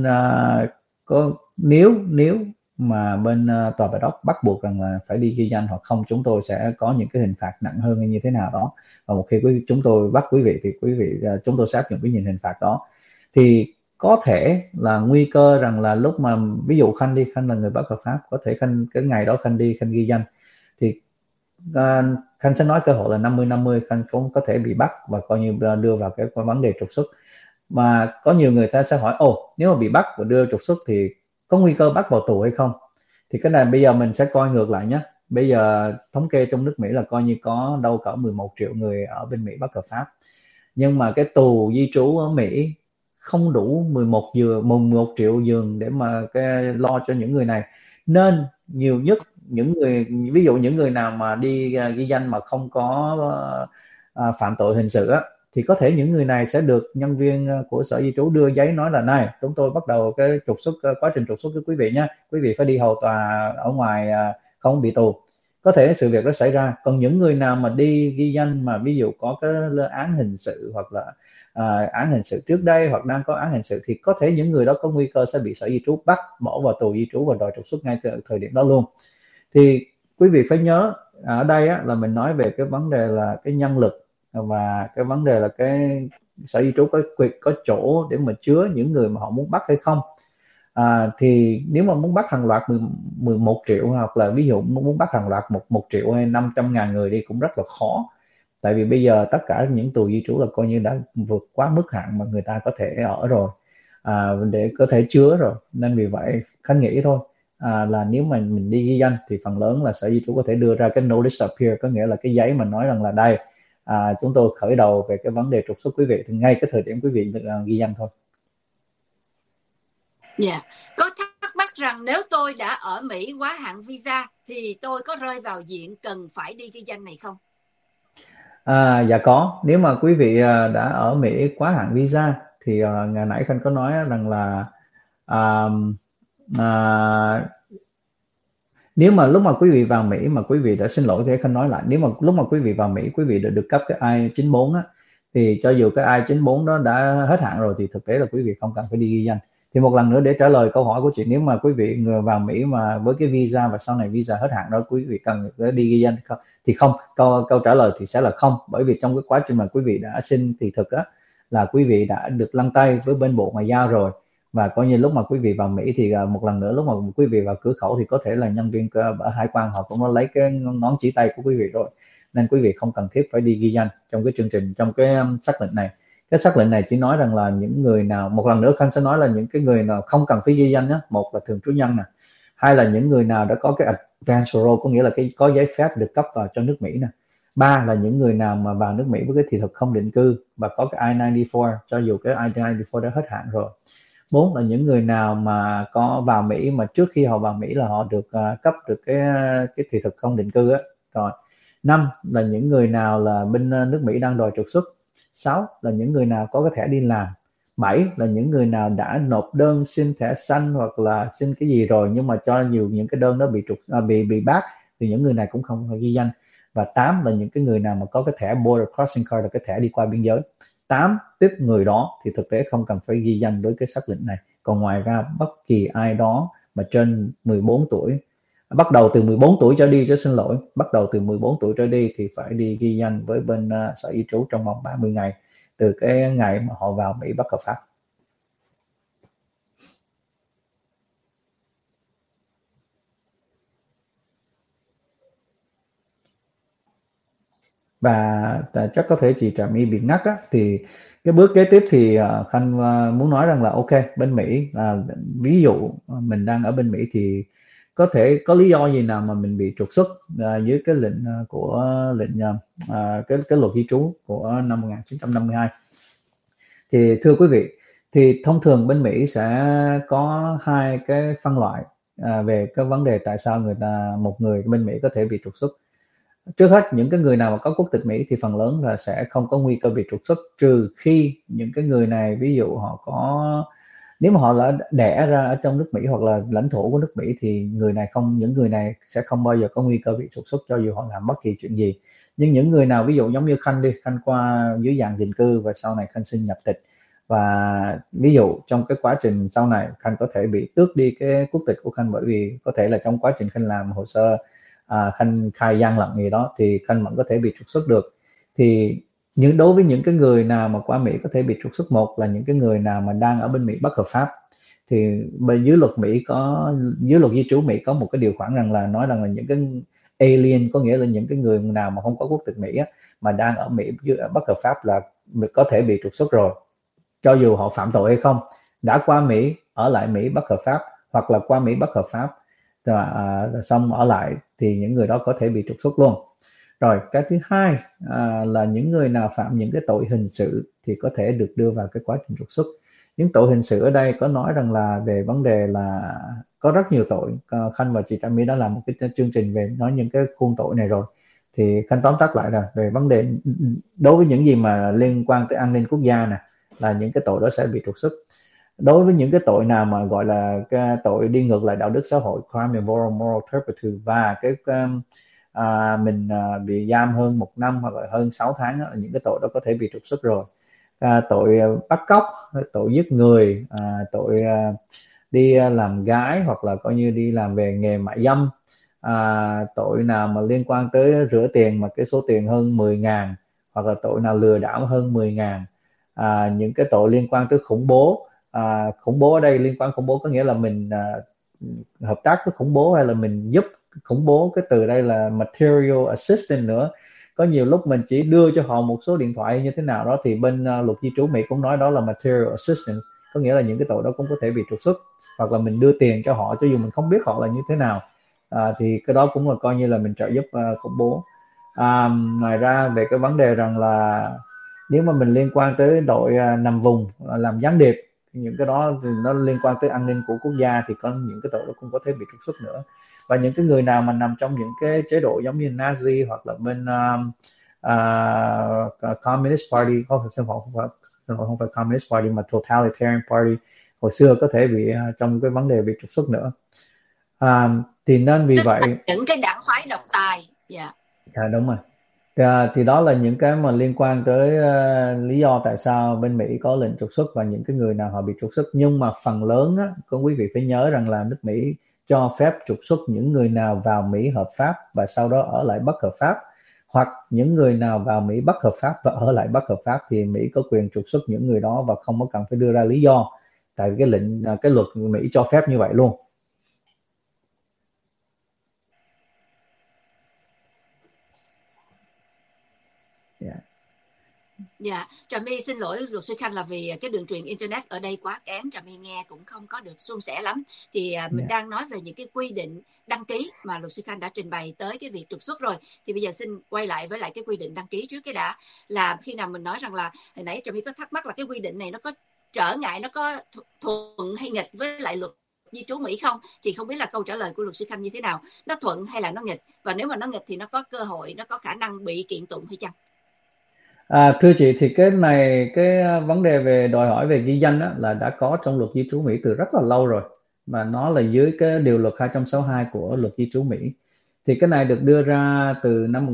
nếu mà bên tòa bạch ốc bắt buộc rằng là phải đi ghi danh hoặc không, chúng tôi sẽ có những cái hình phạt nặng hơn hay như thế nào đó. Và một khi chúng tôi bắt quý vị thì chúng tôi sẽ áp dụng cái hình phạt đó. Thì có thể là nguy cơ rằng là lúc mà ví dụ Khanh là người bất hợp pháp, có thể cái ngày đó Khanh ghi danh thì Khanh sẽ nói cơ hội là 50-50, Khanh cũng có thể bị bắt và coi như đưa vào cái vấn đề trục xuất. Mà có nhiều người ta sẽ hỏi nếu mà bị bắt và đưa trục xuất thì có nguy cơ bắt vào tù hay không? Thì cái này bây giờ mình sẽ coi ngược lại nhé. Bây giờ thống kê trong nước Mỹ là coi như có đâu cỡ 11 triệu người ở bên Mỹ bất hợp pháp, nhưng mà cái tù di trú ở Mỹ không đủ 11 triệu giường để mà lo cho những người này. Nên nhiều nhất ví dụ những người nào mà đi ghi danh mà không có phạm tội hình sự á, thì có thể những người này sẽ được nhân viên của sở di trú đưa giấy nói là này, chúng tôi bắt đầu cái quá trình trục xuất với quý vị nhé, quý vị phải đi hầu tòa ở ngoài, không bị tù. Có thể sự việc đó xảy ra. Còn những người nào mà đi ghi danh mà ví dụ có cái án hình sự hoặc là án hình sự trước đây hoặc đang có án hình sự, thì có thể những người đó có nguy cơ sẽ bị sở di trú bắt bỏ vào tù di trú và đòi trục xuất ngay từ thời điểm đó luôn. Thì quý vị phải nhớ ở đây á, là mình nói về cái vấn đề là cái nhân lực, và cái vấn đề là cái sở di trú có chỗ để mà chứa những người mà họ muốn bắt hay không. Thì nếu mà muốn bắt hàng loạt 11 triệu, hoặc là ví dụ muốn bắt hàng loạt 1 triệu hay 500.000 người đi cũng rất là khó. Tại vì bây giờ tất cả những tù di trú là coi như đã vượt quá mức hạn mà người ta có thể ở rồi, để có thể chứa rồi. Nên vì vậy Khánh nghĩ thôi, là nếu mà mình đi ghi danh thì phần lớn là sở di trú có thể đưa ra cái notice of appeal, có nghĩa là cái giấy mà nói rằng là đây, chúng tôi khởi đầu về cái vấn đề trục xuất quý vị thì ngay cái thời điểm quý vị ghi danh thôi. Dạ. Có thắc mắc rằng nếu tôi đã ở Mỹ quá hạn visa thì tôi có rơi vào diện cần phải đi ghi danh này không? Dạ có. Nếu mà quý vị đã ở Mỹ quá hạn visa thì ngày nãy Khanh có nói rằng là nếu mà lúc mà quý vị vào Mỹ mà quý vị đã, xin lỗi thì Khanh nói lại, nếu mà lúc mà quý vị vào Mỹ quý vị đã được cấp cái I-94 á, thì cho dù cái I-94 đó đã hết hạn rồi thì thực tế là quý vị không cần phải đi ghi danh. Thì một lần nữa để trả lời câu hỏi của chị, nếu mà quý vị người vào Mỹ mà với cái visa và sau này visa hết hạn đó quý vị cần phải đi ghi danh không? Thì không, câu trả lời thì sẽ là không, bởi vì trong cái quá trình mà quý vị đã xin thì thực á là quý vị đã được lăn tay với bên Bộ Ngoại giao rồi, và coi như lúc mà quý vị vào Mỹ thì một lần nữa lúc mà quý vị vào cửa khẩu thì có thể là nhân viên ở hải quan họ cũng có lấy cái ngón chỉ tay của quý vị rồi, nên quý vị không cần thiết phải đi ghi danh trong cái chương trình, trong cái xác lệnh này. Cái xác lệnh này chỉ nói rằng là những người nào, một lần nữa Khanh sẽ nói là những cái người nào không cần phải ghi danh nhé, một là thường trú nhân nè, hai là những người nào đã có cái advance parole, có nghĩa là cái có giấy phép được cấp vào cho nước Mỹ nè, ba là những người nào mà vào nước Mỹ với cái thị thực không định cư và có cái I-94 cho dù cái I-94 đã hết hạn rồi, bốn là những người nào mà có vào Mỹ mà trước khi họ vào Mỹ là họ được cấp được cái thị thực không định cư á. Rồi, năm là những người nào là bên nước Mỹ đang đòi trục xuất, sáu là những người nào có cái thẻ đi làm, bảy là những người nào đã nộp đơn xin thẻ xanh hoặc là xin cái gì rồi nhưng mà cho nhiều những cái đơn đó bị bác thì những người này cũng không phải ghi danh, và 8 là những cái người nào mà có cái thẻ border crossing card là cái thẻ đi qua biên giới. 8 tiếp người đó thì thực tế không cần phải ghi danh với cái xác lệnh này. Còn ngoài ra bất kỳ ai đó mà trên 14 tuổi, bắt đầu từ 14 tuổi trở đi, xin lỗi, bắt đầu từ 14 tuổi trở đi thì phải đi ghi danh với bên sở di trú trong vòng 30 ngày từ cái ngày mà họ vào Mỹ bất hợp pháp. Và chắc có thể chị Trà My bị ngắt á, thì cái bước kế tiếp thì Khanh muốn nói rằng là ok, bên Mỹ ví dụ mình đang ở bên Mỹ thì có thể có lý do gì nào mà mình bị trục xuất dưới cái lệnh cái luật di trú của năm 1952. Thì thưa quý vị, thì thông thường bên Mỹ sẽ có hai cái phân loại về cái vấn đề tại sao một người bên Mỹ có thể bị trục xuất. Trước hết, những cái người nào mà có quốc tịch Mỹ thì phần lớn là sẽ không có nguy cơ bị trục xuất, trừ khi những cái người này ví dụ họ có, nếu mà họ đã đẻ ra ở trong nước Mỹ hoặc là lãnh thổ của nước Mỹ thì những người này sẽ không bao giờ có nguy cơ bị trục xuất cho dù họ làm bất kỳ chuyện gì. Nhưng những người nào ví dụ giống như Khanh qua dưới dạng định cư và sau này Khanh xin nhập tịch, và ví dụ trong cái quá trình sau này Khanh có thể bị tước đi cái quốc tịch của Khanh bởi vì có thể là trong quá trình Khanh làm hồ sơ Khanh khai gian lận gì đó thì Khanh vẫn có thể bị trục xuất được. Thì đối với những cái người nào mà qua Mỹ có thể bị trục xuất, một là những cái người nào mà đang ở bên Mỹ bất hợp pháp, thì dưới luật di trú Mỹ có một cái điều khoản rằng là nói rằng là những cái alien, có nghĩa là những cái người nào mà không có quốc tịch Mỹ á, mà đang ở Mỹ bất hợp pháp là có thể bị trục xuất rồi, cho dù họ phạm tội hay không, đã qua Mỹ ở lại Mỹ bất hợp pháp hoặc là qua Mỹ bất hợp pháp xong ở lại thì những người đó có thể bị trục xuất luôn. Rồi cái thứ hai là những người nào phạm những cái tội hình sự thì có thể được đưa vào cái quá trình trục xuất. Những tội hình sự ở đây có nói rằng là về vấn đề là có rất nhiều tội. Khanh và chị Trà My đã làm một cái chương trình về nói những cái khuôn tội này rồi, thì Khanh tóm tắt lại là về vấn đề đối với những gì mà liên quan tới an ninh quốc gia nè là những cái tội đó sẽ bị trục xuất. Đối với những cái tội nào mà gọi là cái tội đi ngược lại đạo đức xã hội, crime involving moral turpitude, và cái mình bị giam hơn 1 năm hoặc là hơn 6 tháng đó, những cái tội đó có thể bị trục xuất rồi. Tội bắt cóc, tội giết người, tội đi làm gái hoặc là coi như đi làm về nghề mại dâm, tội nào mà liên quan tới rửa tiền mà cái số tiền hơn 10.000, hoặc là tội nào lừa đảo hơn 10.000, những cái tội liên quan tới khủng bố. Khủng bố ở đây liên quan khủng bố có nghĩa là mình hợp tác với khủng bố hay là mình giúp khủng bố. Cái từ đây là material assistance nữa, có nhiều lúc mình chỉ đưa cho họ một số điện thoại như thế nào đó thì bên luật di trú Mỹ cũng nói đó là material assistance, có nghĩa là những cái tội đó cũng có thể bị trục xuất, hoặc là mình đưa tiền cho họ cho dù mình không biết họ là như thế nào, thì cái đó cũng là coi như là mình trợ giúp khủng bố. Ngoài ra về cái vấn đề rằng là nếu mà mình liên quan tới đội nằm vùng làm gián điệp, những cái đó thì nó liên quan tới an ninh của quốc gia thì có những cái tội đó cũng có thể bị trục xuất nữa. Và những cái người nào mà nằm trong những cái chế độ giống như Nazi hoặc là bên Communist Party, không phải Communist Party mà Totalitarian Party hồi xưa có thể bị trong cái vấn đề bị trục xuất nữa. Thì nên vì Tức là vậy những cái đảng phái độc tài. Dạ. đúng rồi. Thì đó là những cái mà liên quan tới lý do tại sao bên Mỹ có lệnh trục xuất và những cái người nào họ bị trục xuất. Nhưng mà phần lớn á, có quý vị phải nhớ rằng là nước Mỹ cho phép trục xuất những người nào vào Mỹ hợp pháp và sau đó ở lại bất hợp pháp, hoặc những người nào vào Mỹ bất hợp pháp và ở lại bất hợp pháp thì Mỹ có quyền trục xuất những người đó và không có cần phải đưa ra lý do, tại vì cái luật Mỹ cho phép như vậy luôn. Yeah. Dạ, Trà My xin lỗi luật sư Khanh là vì cái đường truyền internet ở đây quá kém, Trà My nghe cũng không có được suôn sẻ lắm. Thì mình đang nói về những cái quy định đăng ký mà luật sư Khanh đã trình bày tới cái việc trục xuất rồi. Thì bây giờ xin quay lại với lại cái quy định đăng ký trước cái đã, là khi nào mình nói rằng là hồi nãy Trà My có thắc mắc là cái quy định này nó có trở ngại, nó có thuận hay nghịch với lại luật di trú Mỹ không, thì không biết là câu trả lời của luật sư Khanh như thế nào, nó thuận hay là nó nghịch, và nếu mà nó nghịch thì nó có cơ hội, nó có khả năng bị kiện tụng hay chăng? Thưa chị, thì cái này cái vấn đề về đòi hỏi về ghi danh là đã có trong luật di trú Mỹ từ rất là lâu rồi, mà nó là dưới cái điều luật 262 của luật di trú Mỹ. Thì cái này được đưa ra từ năm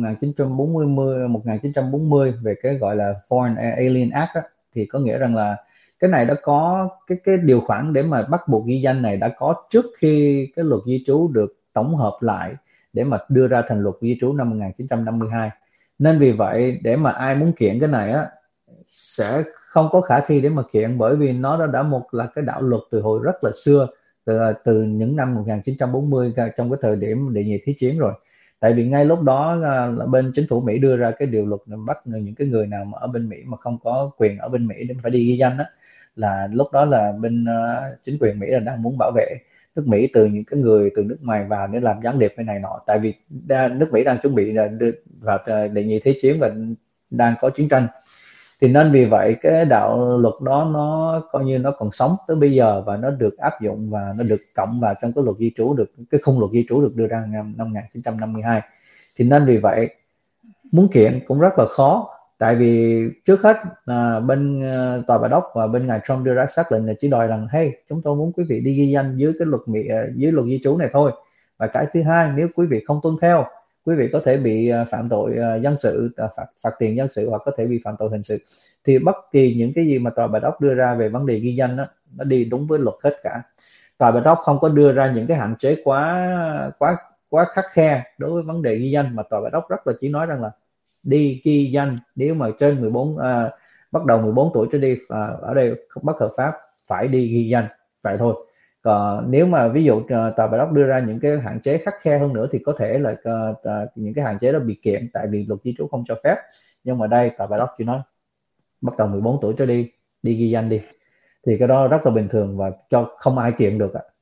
1940 về cái gọi là Foreign Alien Act á. Thì có nghĩa rằng là cái này đã có cái điều khoản để mà bắt buộc ghi danh này đã có trước khi cái luật di trú được tổng hợp lại để mà đưa ra thành luật di trú năm 1952. Nên vì vậy để mà ai muốn kiện cái này á sẽ không có khả thi để mà kiện, bởi vì nó đã một là cái đạo luật từ hồi rất là xưa, từ những năm 1940 trong cái thời điểm đệ nhị thế chiến rồi. Tại vì ngay lúc đó là bên chính phủ Mỹ đưa ra cái điều luật bắt những cái người nào mà ở bên Mỹ mà không có quyền ở bên Mỹ để phải đi ghi danh á, là lúc đó là bên chính quyền Mỹ là đang muốn bảo vệ nước Mỹ từ những cái người từ nước ngoài vào để làm gián điệp bên này nọ. Tại vì nước Mỹ đang chuẩn bị vào đệ nhị thế chiến và đang có chiến tranh, thì nên vì vậy cái đạo luật đó nó coi như nó còn sống tới bây giờ và nó được áp dụng và nó được cộng vào trong cái luật di trú, được cái khung luật di trú được đưa ra năm 1952. Thì nên vì vậy muốn kiện cũng rất là khó, tại vì trước hết bên tòa Bà Đốc và bên ngài Trump đưa ra xác lệnh là chỉ đòi rằng hey, chúng tôi muốn quý vị đi ghi danh dưới cái luật Mỹ, dưới luật di trú này thôi. Và cái thứ hai, nếu quý vị không tuân theo, quý vị có thể bị phạm tội dân sự, phạt tiền dân sự, hoặc có thể bị phạm tội hình sự. Thì bất kỳ những cái gì mà tòa Bà Đốc đưa ra về vấn đề ghi danh đó, nó đi đúng với luật hết cả. Tòa Bà Đốc không có đưa ra những cái hạn chế quá khắt khe đối với vấn đề ghi danh, mà tòa Bà Đốc rất là chỉ nói rằng là đi ghi danh nếu mà trên 14 bắt đầu 14 tuổi trở đi ở đây bất hợp pháp phải đi ghi danh, vậy thôi. Còn nếu mà ví dụ tòa Bà Đốc đưa ra những cái hạn chế khắt khe hơn nữa thì có thể là những cái hạn chế đó bị kiện, tại vì luật di trú không cho phép. Nhưng mà đây tòa Bà Đốc chỉ nói bắt đầu 14 tuổi trở đi ghi danh đi, thì cái đó rất là bình thường và cho không ai kiện được ạ.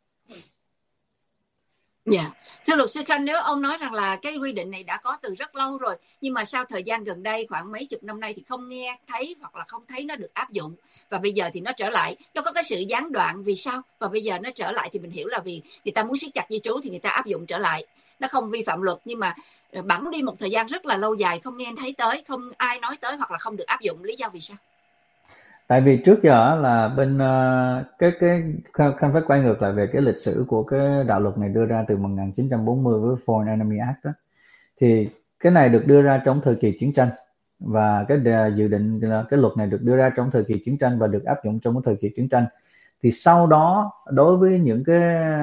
Dạ, thưa luật sư Khanh, nếu ông nói rằng là cái quy định này đã có từ rất lâu rồi, nhưng mà sau thời gian gần đây khoảng mấy chục năm nay thì không nghe thấy hoặc là không thấy nó được áp dụng, và bây giờ thì nó trở lại, nó có cái sự gián đoạn vì sao? Và bây giờ nó trở lại thì mình hiểu là vì người ta muốn siết chặt di trú thì người ta áp dụng trở lại, nó không vi phạm luật nhưng mà bẵng đi một thời gian rất là lâu dài không nghe thấy tới, không ai nói tới hoặc là không được áp dụng, lý do vì sao? Tại vì trước giờ là bên cái Khanh phải quay ngược lại về cái lịch sử của cái đạo luật này đưa ra từ 1940 với Foreign Enemy Act đó. Thì cái này được đưa ra trong thời kỳ chiến tranh, và cái dự định là cái luật này được đưa ra trong thời kỳ chiến tranh và được áp dụng trong cái thời kỳ chiến tranh. Thì sau đó đối với những cái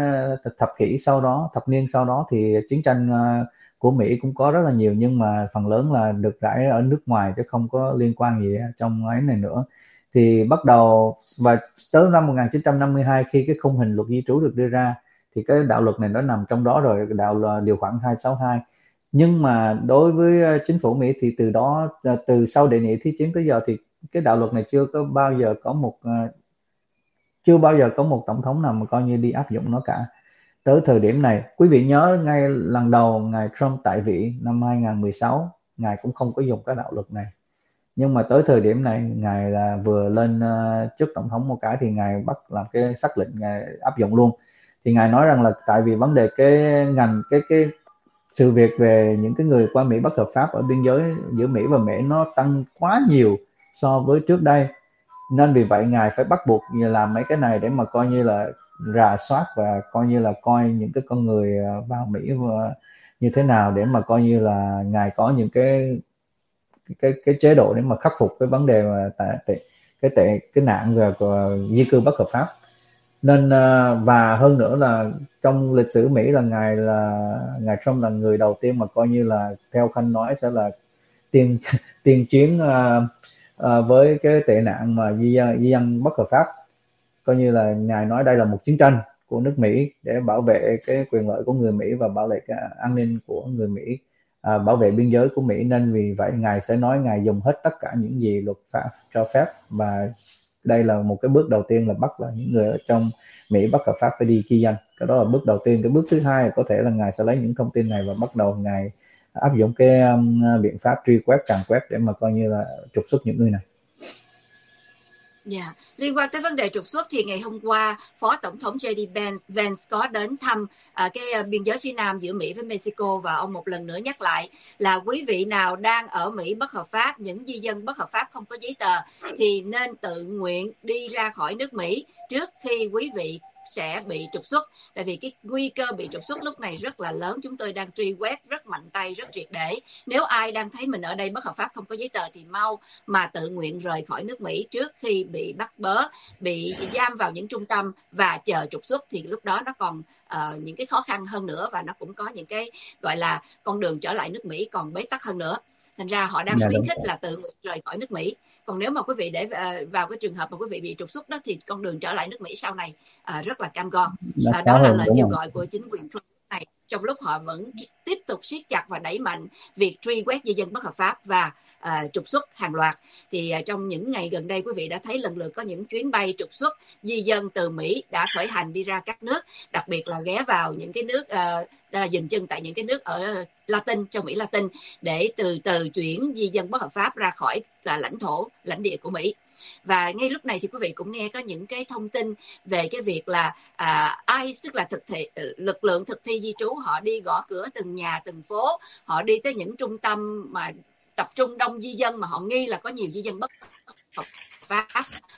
thập niên sau đó thì chiến tranh của Mỹ cũng có rất là nhiều, nhưng mà phần lớn là được rải ở nước ngoài chứ không có liên quan gì trong ấy này nữa. Thì bắt đầu và tới năm 1952 khi cái khung hình luật di trú được đưa ra thì cái đạo luật này nó nằm trong đó rồi, điều khoản 262. Nhưng mà đối với chính phủ Mỹ thì từ sau đệ nhị thế chiến tới giờ thì cái đạo luật này chưa bao giờ có một tổng thống nào mà coi như đi áp dụng nó cả. Tới thời điểm này, quý vị nhớ ngay lần đầu ngài Trump tại vị năm 2016, ngài cũng không có dùng cái đạo luật này. Nhưng mà tới thời điểm này, ngài là vừa lên chức tổng thống một cái thì ngài bắt làm cái sắc lệnh ngài áp dụng luôn. Thì ngài nói rằng là tại vì vấn đề cái sự việc về những cái người qua Mỹ bất hợp pháp ở biên giới giữa Mỹ và Mỹ nó tăng quá nhiều so với trước đây, Nên vì vậy Ngài phải bắt buộc làm mấy cái này để mà coi như là rà soát và coi như là coi những cái con người vào Mỹ như thế nào, để mà coi như là Ngài có những cái chế độ để mà khắc phục cái vấn đề mà cái nạn về di cư bất hợp pháp. Nên và hơn nữa là trong lịch sử Mỹ là ngài Trump là người đầu tiên mà coi như là theo Khanh nói sẽ là tiên tiên chiến với cái tệ nạn mà di dân bất hợp pháp. Coi như là ngài nói đây là một chiến tranh của nước Mỹ để bảo vệ cái quyền lợi của người Mỹ và bảo vệ cái an ninh của người Mỹ, bảo vệ biên giới của Mỹ. Nên vì vậy ngài sẽ nói ngài dùng hết tất cả những gì luật pháp cho phép, và đây là một cái bước đầu tiên là bắt là những người ở trong Mỹ bất hợp pháp phải đi ghi danh. Cái đó là bước đầu tiên. Cái bước thứ hai có thể là ngài sẽ lấy những thông tin này và bắt đầu ngài áp dụng cái biện pháp truy quét, càn quét để mà coi như là trục xuất những người này. Dạ, liên quan tới vấn đề trục xuất thì ngày hôm qua Phó Tổng thống JD Vance có đến thăm cái biên giới phía nam giữa Mỹ với Mexico, và ông một lần nữa nhắc lại là quý vị nào đang ở Mỹ bất hợp pháp, những di dân bất hợp pháp không có giấy tờ thì nên tự nguyện đi ra khỏi nước Mỹ trước khi quý vị sẽ bị trục xuất. Tại vì cái nguy cơ bị trục xuất lúc này rất là lớn. Chúng tôi đang truy quét rất mạnh tay, rất triệt để. Nếu ai đang thấy mình ở đây bất hợp pháp, không có giấy tờ thì mau mà tự nguyện rời khỏi nước Mỹ trước khi bị bắt bớ, bị giam vào những trung tâm và chờ trục xuất. Thì lúc đó nó còn những cái khó khăn hơn nữa, và nó cũng có những cái gọi là con đường trở lại nước Mỹ còn bế tắc hơn nữa. Thành ra họ đang khuyến khích là tự nguyện rời khỏi nước Mỹ. Còn nếu mà quý vị để vào cái trường hợp mà quý vị bị trục xuất đó thì con đường trở lại nước Mỹ sau này rất là cam go. Đó là lời kêu gọi của chính quyền Trump này, trong lúc họ vẫn tiếp tục siết chặt và đẩy mạnh việc truy quét di dân bất hợp pháp và trục xuất hàng loạt. Thì trong những ngày gần đây quý vị đã thấy lần lượt có những chuyến bay trục xuất di dân từ Mỹ đã khởi hành đi ra các nước, đặc biệt là ghé vào những cái nước dừng chân tại những cái nước ở Latin, châu Mỹ Latin, để từ từ chuyển di dân bất hợp pháp ra khỏi lãnh địa của Mỹ. Và ngay lúc này thì quý vị cũng nghe có những cái thông tin về cái việc là tức là lực lượng thực thi di trú họ đi gõ cửa từng nhà từng phố, họ đi tới những trung tâm mà tập trung đông di dân mà họ nghi là có nhiều di dân bất hợp pháp,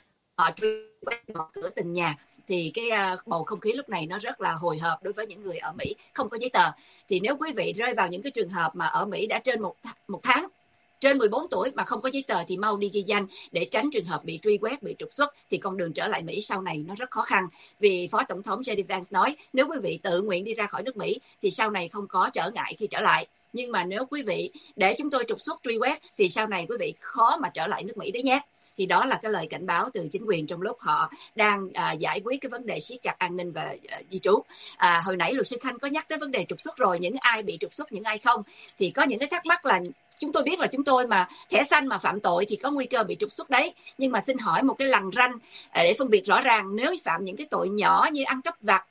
họ truy quét gõ cửa từng nhà. Thì cái bầu không khí lúc này nó rất là hồi hộp đối với những người ở Mỹ không có giấy tờ. Thì nếu quý vị rơi vào những cái trường hợp mà ở Mỹ đã trên một tháng, trên 14 tuổi mà không có giấy tờ thì mau đi ghi danh để tránh trường hợp bị truy quét, bị trục xuất. Thì con đường trở lại Mỹ sau này nó rất khó khăn. Vì Phó Tổng thống JD Vance nói nếu quý vị tự nguyện đi ra khỏi nước Mỹ thì sau này không có trở ngại khi trở lại. Nhưng mà nếu quý vị để chúng tôi trục xuất truy quét thì sau này quý vị khó mà trở lại nước Mỹ đấy nhé. Thì đó là cái lời cảnh báo từ chính quyền trong lúc họ đang giải quyết cái vấn đề siết chặt an ninh và di trú. Hồi nãy luật sư Khanh có nhắc tới vấn đề trục xuất rồi, những ai bị trục xuất, những ai không. Thì có những cái thắc mắc là chúng tôi biết là chúng tôi mà thẻ xanh mà phạm tội thì có nguy cơ bị trục xuất đấy. Nhưng mà xin hỏi một cái lằn ranh để phân biệt rõ ràng, nếu phạm những cái tội nhỏ như ăn cắp vặt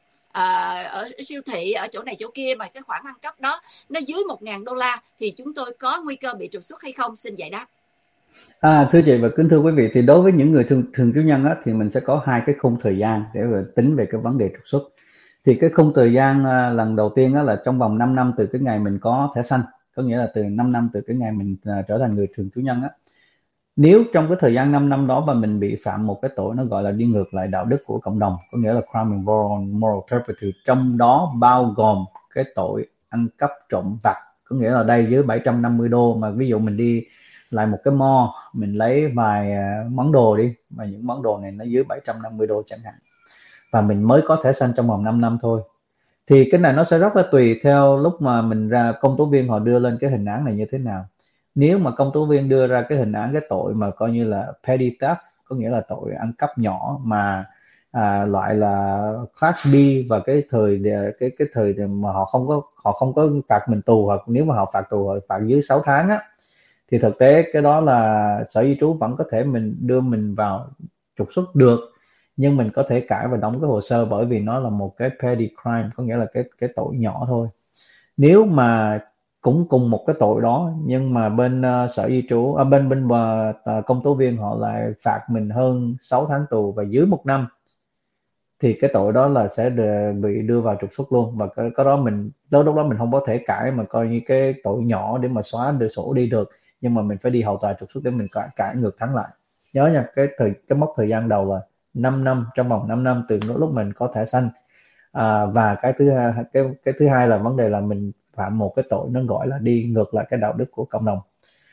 ở siêu thị, ở chỗ này chỗ kia mà cái khoản ăn cắp đó nó dưới $1,000 thì chúng tôi có nguy cơ bị trục xuất hay không? Xin giải đáp. Thưa chị và kính thưa quý vị, thì đối với những người thường trú nhân thì mình sẽ có hai cái khung thời gian để tính về cái vấn đề trục xuất. Thì cái khung thời gian lần đầu tiên là trong vòng 5 năm từ cái ngày mình có thẻ xanh, có nghĩa là từ 5 năm từ cái ngày mình trở thành người thường trú nhân Nếu trong cái thời gian 5 năm đó mà mình bị phạm một cái tội nó gọi là đi ngược lại đạo đức của cộng đồng, có nghĩa là crime involving moral turpitude, trong đó bao gồm cái tội ăn cắp trộm vặt, có nghĩa là đây dưới $750 mà ví dụ mình đi lại một cái mall, mình lấy vài món đồ đi, mà những món đồ này nó dưới $750 chẳng hạn, và mình mới có thẻ xanh trong vòng 5 năm thôi. Thì cái này nó sẽ rất là tùy theo lúc mà mình ra công tố viên họ đưa lên cái hình án này như thế nào. Nếu mà công tố viên đưa ra cái hình án cái tội mà coi như là petty theft, có nghĩa là tội ăn cắp nhỏ mà loại là class B, và cái thời mà họ không có phạt mình tù, hoặc nếu mà họ phạt tù họ phạt dưới 6 tháng thì thực tế cái đó là Sở Di trú vẫn có thể mình đưa mình vào trục xuất được, nhưng mình có thể cãi và đóng cái hồ sơ, bởi vì nó là một cái petty crime, có nghĩa là cái tội nhỏ thôi. Nếu mà cũng cùng một cái tội đó nhưng mà bên Sở Di trú bên công tố viên họ lại phạt mình hơn 6 tháng tù và dưới 1 năm, thì cái tội đó là sẽ bị đưa vào trục xuất luôn. Và cái đó lúc đó mình không có thể cãi mà coi như cái tội nhỏ để mà xóa sổ đi được, nhưng mà mình phải đi hầu tòa trục xuất để mình cãi ngược thắng lại nhớ nha, cái mốc thời gian đầu là 5 năm, trong vòng 5 năm từ lúc mình có thẻ xanh. Và cái thứ hai là vấn đề là mình phạm một cái tội nó gọi là đi ngược lại cái đạo đức của cộng đồng.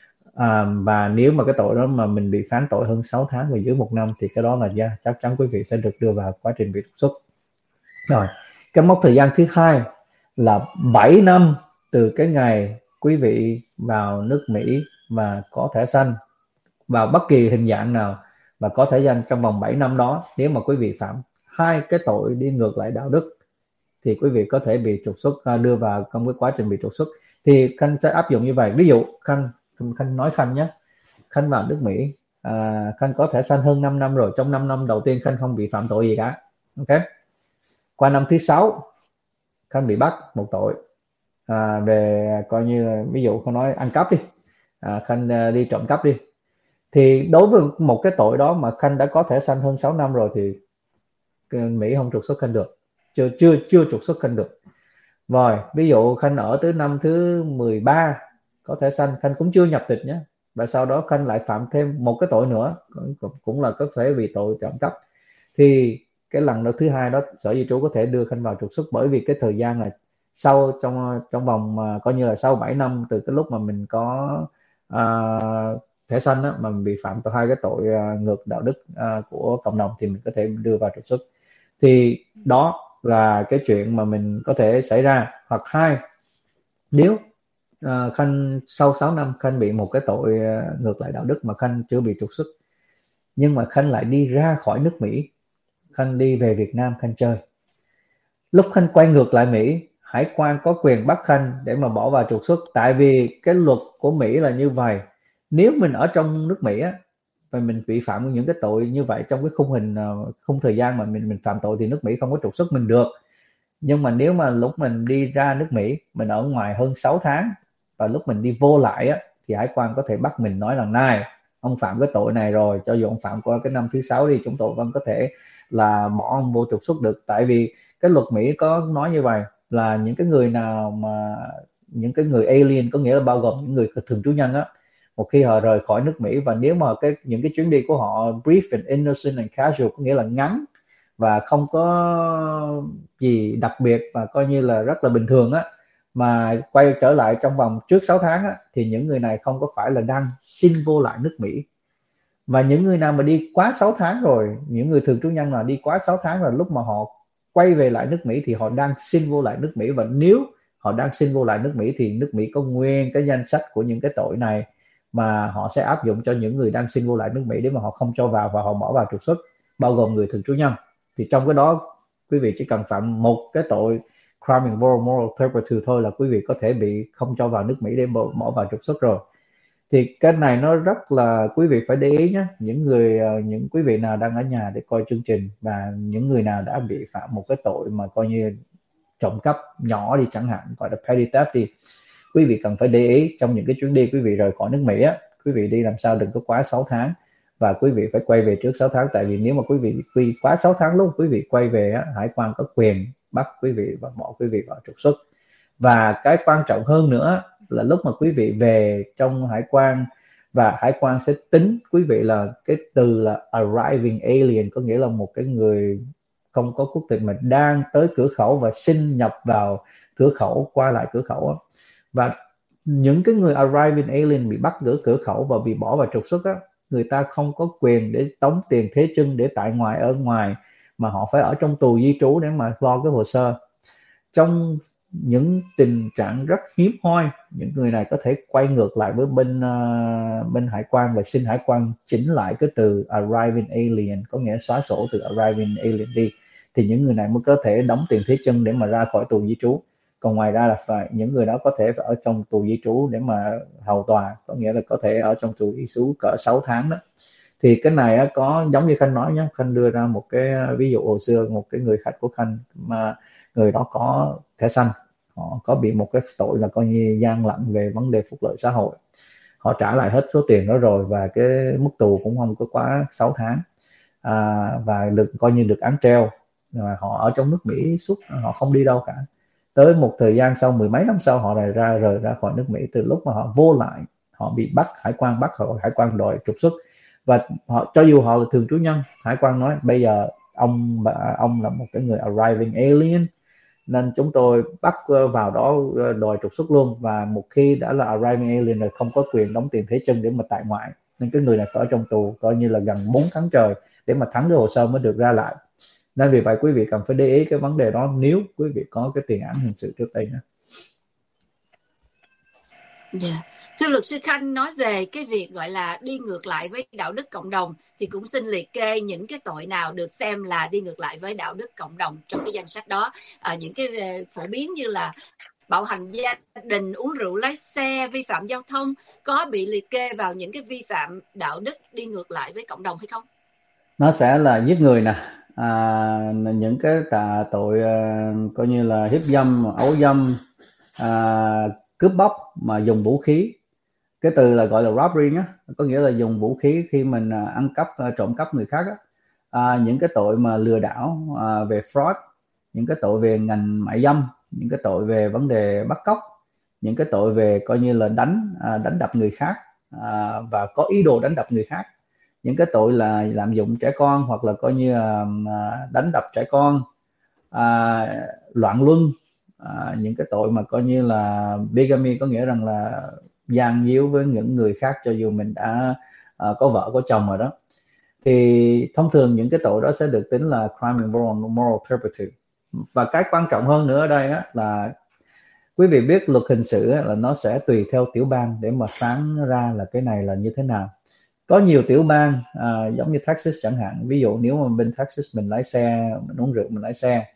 Và nếu mà cái tội đó mà mình bị phán tội hơn 6 tháng và dưới 1 năm thì cái đó là chắc chắn quý vị sẽ được đưa vào quá trình bị trục xuất. Rồi, cái mốc thời gian thứ hai là 7 năm từ cái ngày quý vị vào nước Mỹ và có thẻ xanh vào bất kỳ hình dạng nào và có thẻ xanh trong vòng 7 năm đó, nếu mà quý vị phạm hai cái tội đi ngược lại đạo đức thì quý vị có thể bị trục xuất, đưa vào trong cái quá trình bị trục xuất. Thì Khanh sẽ áp dụng như vậy. Ví dụ Khanh nói Khanh nhé, Khanh vào nước Mỹ, Khanh có thẻ xanh hơn 5 năm rồi, trong 5 năm đầu tiên Khanh không bị phạm tội gì cả, ok. Qua năm thứ 6 Khanh bị bắt một tội về coi như là, ví dụ Khanh nói ăn cắp đi, Khanh đi trộm cắp đi, thì đối với một cái tội đó mà Khanh đã có thẻ xanh hơn 6 năm rồi thì Mỹ không trục xuất Khanh được, chưa trục xuất Khanh được. Rồi, ví dụ Khanh ở tới năm thứ 13 có thẻ xanh, Khanh cũng chưa nhập tịch nhé, và sau đó Khanh lại phạm thêm một cái tội nữa, cũng là có thể vì tội trộm cắp, thì cái lần đó thứ hai đó Sở Di trú có thể đưa Khanh vào trục xuất, bởi vì cái thời gian là sau trong vòng coi như là sau 7 năm từ cái lúc mà mình có thẻ xanh á, mà mình bị phạm tội hai cái tội ngược đạo đức của cộng đồng thì mình có thể đưa vào trục xuất. Thì đó là cái chuyện mà mình có thể xảy ra. Hoặc hai, nếu Khanh sau 6 năm Khanh bị một cái tội ngược lại đạo đức mà Khanh chưa bị trục xuất, nhưng mà Khanh lại đi ra khỏi nước Mỹ, Khanh đi về Việt Nam Khanh chơi, lúc Khanh quay ngược lại Mỹ, hải quan có quyền bắt Khanh để mà bỏ vào trục xuất. Tại vì cái luật của Mỹ là như vậy, nếu mình ở trong nước Mỹ á và mình bị phạm những cái tội như vậy trong cái khung thời gian mà mình phạm tội thì nước Mỹ không có trục xuất mình được. Nhưng mà nếu mà lúc mình đi ra nước Mỹ, mình ở ngoài hơn 6 tháng và lúc mình đi vô lại á, thì hải quan có thể bắt mình nói là này, ông phạm cái tội này rồi, cho dù ông phạm qua cái năm thứ 6 đi, chúng tôi vẫn có thể là bỏ ông vô trục xuất được. Tại vì cái luật Mỹ có nói như vậy, là những cái người nào mà những cái người alien, có nghĩa là bao gồm những người thường trú nhân á, một khi họ rời khỏi nước Mỹ và nếu mà những cái chuyến đi của họ brief and innocent and casual, có nghĩa là ngắn và không có gì đặc biệt và coi như là rất là bình thường á, mà quay trở lại trong vòng trước 6 tháng á, thì những người này không có phải là đang xin vô lại nước Mỹ. Và những người nào mà đi quá 6 tháng rồi, những người thường trú nhân là đi quá 6 tháng rồi, lúc mà họ quay về lại nước Mỹ thì họ đang xin vô lại nước Mỹ. Và nếu họ đang xin vô lại nước Mỹ thì nước Mỹ có nguyên cái danh sách của những cái tội này mà họ sẽ áp dụng cho những người đang xin vô lại nước Mỹ để mà họ không cho vào và họ bỏ vào trục xuất, bao gồm người thường trú nhân. Thì trong cái đó quý vị chỉ cần phạm một cái tội crime involving moral turpitude thôi là quý vị có thể bị không cho vào nước Mỹ để bỏ vào trục xuất rồi. Thì cái này nó rất là quý vị phải để ý nhé, những quý vị nào đang ở nhà để coi chương trình và những người nào đã bị phạm một cái tội mà coi như trộm cắp nhỏ đi chẳng hạn, gọi là petty theft đi, quý vị cần phải để ý trong những cái chuyến đi quý vị rời khỏi nước Mỹ á, quý vị đi làm sao đừng có quá 6 tháng và quý vị phải quay về trước 6 tháng. Tại vì nếu mà quý vị quá 6 tháng lúc quý vị quay về á, hải quan có quyền bắt quý vị và bỏ quý vị vào trục xuất. Và cái quan trọng hơn nữa là lúc mà quý vị về trong hải quan, và hải quan sẽ tính quý vị là cái từ là arriving alien, có nghĩa là một cái người không có quốc tịch mà đang tới cửa khẩu và xin nhập vào cửa khẩu, qua lại cửa khẩu á. Và những cái người arriving alien bị bắt ở cửa khẩu và bị bỏ vào trục xuất á, người ta không có quyền để tống tiền thế chân để tại ngoại ở ngoài, mà họ phải ở trong tù di trú để mà lo cái hồ sơ. Trong những tình trạng rất hiếm hoi, những người này có thể quay ngược lại với bên hải quan và xin hải quan chỉnh lại cái từ arriving alien, có nghĩa xóa sổ từ arriving alien đi, thì những người này mới có thể đóng tiền thế chân để mà ra khỏi tù di trú. Còn ngoài ra là phải những người đó có thể phải ở trong tù di trú để mà hầu tòa, có nghĩa là có thể ở trong tù di trú cỡ 6 tháng đó. Thì cái này có giống như Khanh nói nhé, Khanh đưa ra một cái ví dụ hồi xưa, một cái người khách của Khanh mà người đó có thẻ xanh, họ có bị một cái tội là coi như gian lận về vấn đề phúc lợi xã hội, họ trả lại hết số tiền đó rồi và cái mức tù cũng không có quá 6 tháng và được coi như được án treo. Và họ ở trong nước Mỹ suốt, họ không đi đâu cả. Tới một thời gian sau, mười mấy năm sau, họ lại rời ra khỏi nước Mỹ. Từ lúc mà họ vô lại, họ bị bắt, hải quan bắt họ, hải quan đòi trục xuất, Và cho dù họ là thường trú nhân, hải quan nói bây giờ ông là một cái người arriving alien nên chúng tôi bắt vào đó đòi trục xuất luôn, và một khi đã là arriving alien là không có quyền đóng tiền thế chân để mà tại ngoại, nên cái người này phải ở trong tù coi như là gần 4 tháng trời để mà thắng cái hồ sơ mới được ra lại. Nên vì vậy quý vị cần phải để ý cái vấn đề đó nếu quý vị có cái tiền án hình sự trước đây nữa. Yeah. Thưa luật sư Khanh, nói về cái việc gọi là đi ngược lại với đạo đức cộng đồng thì cũng xin liệt kê những cái tội nào được xem là đi ngược lại với đạo đức cộng đồng trong cái danh sách đó. Những cái phổ biến như là bạo hành gia đình, uống rượu lái xe, vi phạm giao thông có bị liệt kê vào những cái vi phạm đạo đức đi ngược lại với cộng đồng hay không? Nó sẽ là giết người nè, những cái tội coi như là hiếp dâm, ấu dâm, cướp bóc mà dùng vũ khí. Cái từ là gọi là robbery á, có nghĩa là dùng vũ khí khi mình ăn cắp, trộm cắp người khác á. Những cái tội mà lừa đảo về fraud, những cái tội về ngành mại dâm, những cái tội về vấn đề bắt cóc, những cái tội về coi như là đánh đập người khác và có ý đồ đánh đập người khác, những cái tội là lạm dụng trẻ con hoặc là coi như là đánh đập trẻ con, loạn luân, những cái tội mà coi như là bigamy, có nghĩa rằng là gian díu với những người khác cho dù mình đã có vợ có chồng rồi đó. Thì thông thường những cái tội đó sẽ được tính là crime involving moral turpitude. Và cái quan trọng hơn nữa ở đây á, là quý vị biết luật hình sự á, là nó sẽ tùy theo tiểu bang để mà phán ra là cái này là như thế nào. Có nhiều tiểu bang giống như Texas chẳng hạn, ví dụ nếu mà bên Texas mình lái xe, mình uống rượu mình lái xe,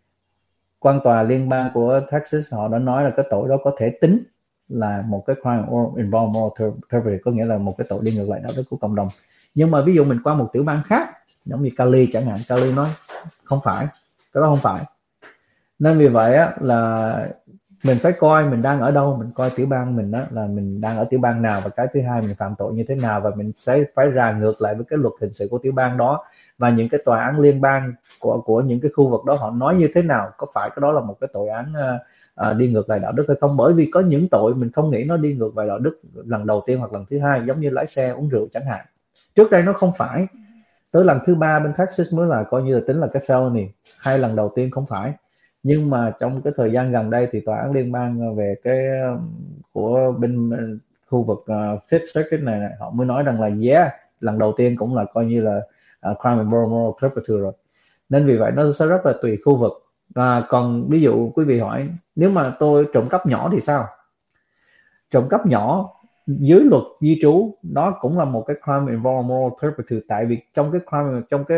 quan tòa liên bang của Texas họ đã nói là cái tội đó có thể tính là một cái crime involving moral turpitude, có nghĩa là một cái tội đi ngược lại đạo đức của cộng đồng. Nhưng mà ví dụ mình qua một tiểu bang khác giống như Cali chẳng hạn, Cali nói không phải, cái đó không phải. Nên vì vậy á, là mình phải coi mình đang ở đâu, mình coi tiểu bang mình đó là mình đang ở tiểu bang nào, và cái thứ hai mình phạm tội như thế nào, và mình sẽ phải ra ngược lại với cái luật hình sự của tiểu bang đó, và những cái tòa án liên bang của những cái khu vực đó họ nói như thế nào, có phải cái đó là một cái tội án đi ngược lại đạo đức hay không. Bởi vì có những tội mình không nghĩ nó đi ngược lại đạo đức lần đầu tiên hoặc lần thứ hai, giống như lái xe uống rượu chẳng hạn, trước đây nó không phải, tới lần thứ 3 bên Texas mới là coi như là tính là cái felony, hai lần đầu tiên không phải. Nhưng mà trong cái thời gian gần đây thì tòa án liên bang về cái của bên khu vực Fifth Circuit này họ mới nói rằng là lần đầu tiên cũng là coi như là crime involving moral turpitude rồi. Nên vì vậy nó sẽ rất là tùy khu vực. Còn ví dụ quý vị hỏi nếu mà tôi trộm cắp nhỏ thì sao? Trộm cắp nhỏ dưới luật di trú nó cũng là một cái crime involving moral turpitude, tại vì trong cái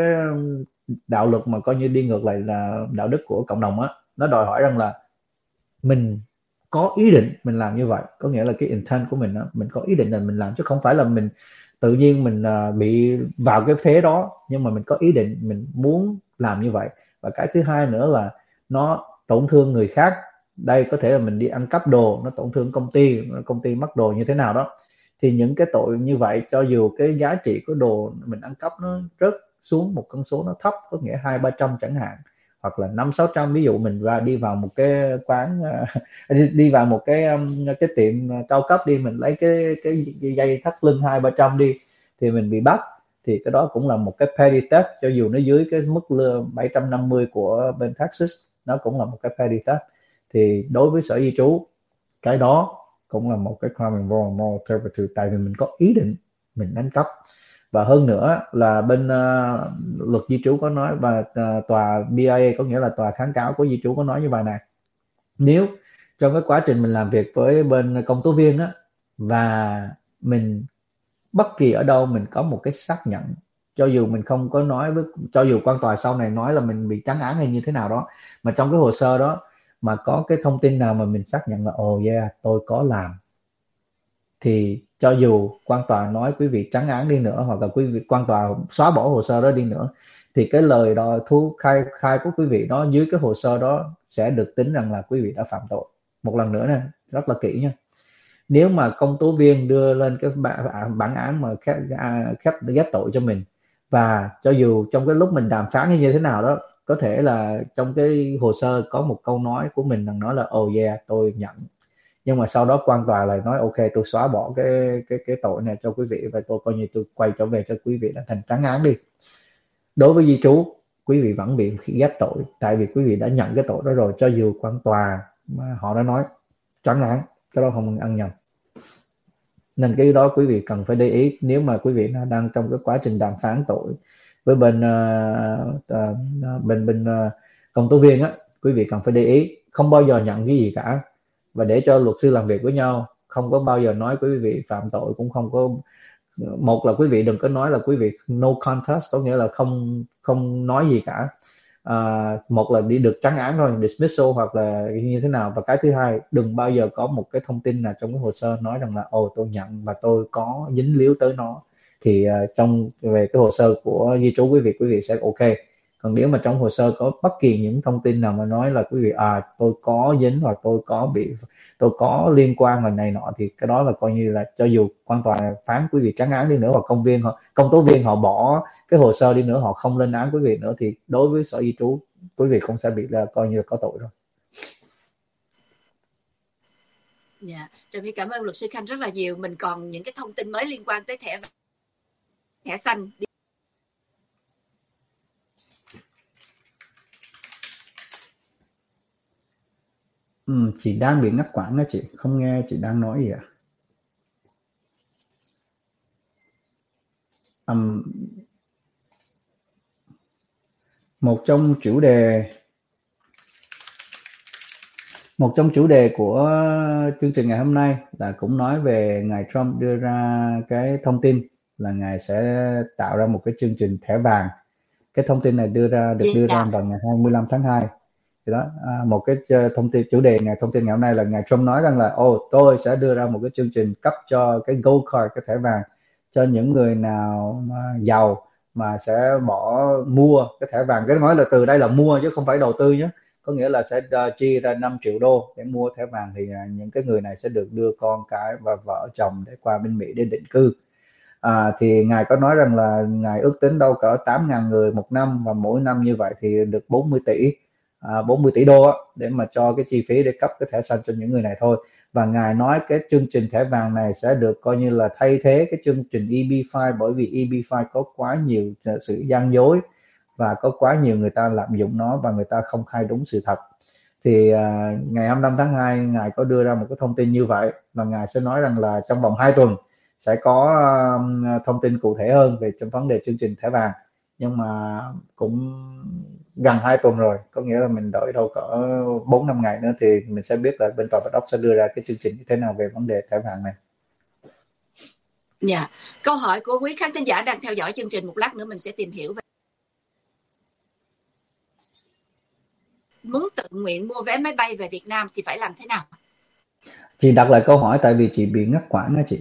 đạo luật mà coi như đi ngược lại là đạo đức của cộng đồng á, nó đòi hỏi rằng là mình có ý định mình làm như vậy, có nghĩa là cái intent của mình á, mình có ý định là mình làm, chứ không phải là mình tự nhiên mình bị vào cái phế đó, nhưng mà mình có ý định mình muốn làm như vậy. Và cái thứ hai nữa là nó tổn thương người khác, đây có thể là mình đi ăn cắp đồ, nó tổn thương công ty mất đồ như thế nào đó, thì những cái tội như vậy cho dù cái giá trị của đồ mình ăn cắp nó rớt xuống một con số nó thấp, có nghĩa 200-300 chẳng hạn, hoặc là 500-600, ví dụ mình đi vào một cái quán đi vào một cái tiệm cao cấp đi, mình lấy cái dây thắt lưng 200-300 đi thì mình bị bắt, thì cái đó cũng là một cái petty theft, cho dù nó dưới cái mức lương 750 của bên Texas, nó cũng là một cái petty theft. Thì đối với sở di trú, cái đó cũng là một cái crime involving moral turpitude, tại vì mình có ý định mình đánh cắp. Và hơn nữa là bên luật di trú có nói, và tòa BIA có nghĩa là tòa kháng cáo của di trú có nói như vậy này: nếu trong cái quá trình mình làm việc với bên công tố viên á, và mình bất kỳ ở đâu mình có một cái xác nhận, cho dù mình không có nói với, cho dù quan tòa sau này nói là mình bị trắng án hay như thế nào đó, mà trong cái hồ sơ đó mà có cái thông tin nào mà mình xác nhận là tôi có làm, thì cho dù quan tòa nói quý vị trắng án đi nữa, hoặc là quý vị quan tòa xóa bỏ hồ sơ đó đi nữa, thì cái lời đó khai của quý vị đó dưới cái hồ sơ đó sẽ được tính rằng là quý vị đã phạm tội. Một lần nữa nè, rất là kỹ nha. Nếu mà công tố viên đưa lên cái bản án mà ghép tội cho mình, và cho dù trong cái lúc mình đàm phán hay như thế nào đó, có thể là trong cái hồ sơ có một câu nói của mình rằng nói là tôi nhận, Nhưng mà sau đó quan tòa lại nói ok, tôi xóa bỏ cái tội này cho quý vị và tôi coi như tôi quay trở về cho quý vị là thành trắng án đi. Đối với di trú, quý vị vẫn bị ghép tội, tại vì quý vị đã nhận cái tội đó rồi, cho dù quan tòa mà họ đã nói trắng án, cái đó không ăn nhầm. Nên cái đó quý vị cần phải để ý. Nếu mà quý vị đang trong cái quá trình đàm phán tội với bên công tố viên á, quý vị cần phải để ý, không bao giờ nhận cái gì cả, và để cho luật sư làm việc với nhau, không có bao giờ nói quý vị phạm tội, cũng không có. Một là quý vị đừng có nói là quý vị no contest, có nghĩa là không nói gì cả. Một là đi được trắng án thôi, dismissal hoặc là như thế nào. Và cái thứ hai, đừng bao giờ có một cái thông tin nào trong cái hồ sơ nói rằng là tôi nhận và tôi có dính líu tới nó. Thì trong về cái hồ sơ của di trú quý vị sẽ ok. Còn nếu mà trong hồ sơ có bất kỳ những thông tin nào mà nói là quý vị tôi có dính hoặc tôi có liên quan vào này nọ, thì cái đó là coi như là cho dù quan tòa phán quý vị trắng án đi nữa, hoặc công tố viên họ bỏ cái hồ sơ đi nữa, họ không lên án quý vị nữa, thì đối với Sở Di trú, quý vị cũng sẽ bị là coi như là có tội rồi. Dạ, Trà My cảm ơn luật sư Khanh rất là nhiều. Mình còn những cái thông tin mới liên quan tới thẻ xanh. Chị đang bị ngắt quãng á, chị không nghe chị đang nói gì ạ. Một trong chủ đề của chương trình ngày hôm nay là cũng nói về ngài Trump đưa ra cái thông tin là ngài sẽ tạo ra một cái chương trình thẻ vàng. Cái thông tin này được đưa ra vào ngày 25 tháng 2. Thì đó, một cái thông tin chủ đề thông tin ngày hôm nay là ngài Trump nói rằng là tôi sẽ đưa ra một cái chương trình cấp cho cái gold card, cái thẻ vàng, cho những người nào mà giàu mà sẽ mua cái thẻ vàng. Cái nói là từ đây là mua chứ không phải đầu tư nhé, có nghĩa là sẽ chi ra 5 triệu đô để mua thẻ vàng. Thì những cái người này sẽ được đưa con cái và vợ chồng để qua bên Mỹ để định cư. Thì ngài có nói rằng là ngài ước tính đâu cỡ 8.000 người một năm, và mỗi năm như vậy thì được 40 tỷ đô để mà cho cái chi phí để cấp cái thẻ xanh cho những người này thôi. Và ngài nói cái chương trình thẻ vàng này sẽ được coi như là thay thế cái chương trình EB-5, bởi vì EB-5 có quá nhiều sự gian dối và có quá nhiều người ta lạm dụng nó và người ta không khai đúng sự thật. Thì ngày 25 tháng 2 ngài có đưa ra một cái thông tin như vậy, và ngài sẽ nói rằng là trong vòng 2 tuần sẽ có thông tin cụ thể hơn về trong vấn đề chương trình thẻ vàng. Nhưng mà cũng gần 2 tuần rồi, có nghĩa là mình đợi đâu cỡ 4-5 ngày nữa thì mình sẽ biết là bên tòa bạch ốc sẽ đưa ra cái chương trình như thế nào về vấn đề thẻ vàng này. Dạ, câu hỏi của quý khán thính giả đang theo dõi chương trình, một lát nữa mình sẽ tìm hiểu về muốn tự nguyện mua vé máy bay về Việt Nam thì phải làm thế nào? Chị đặt lại câu hỏi tại vì chị bị ngắt quãng á chị.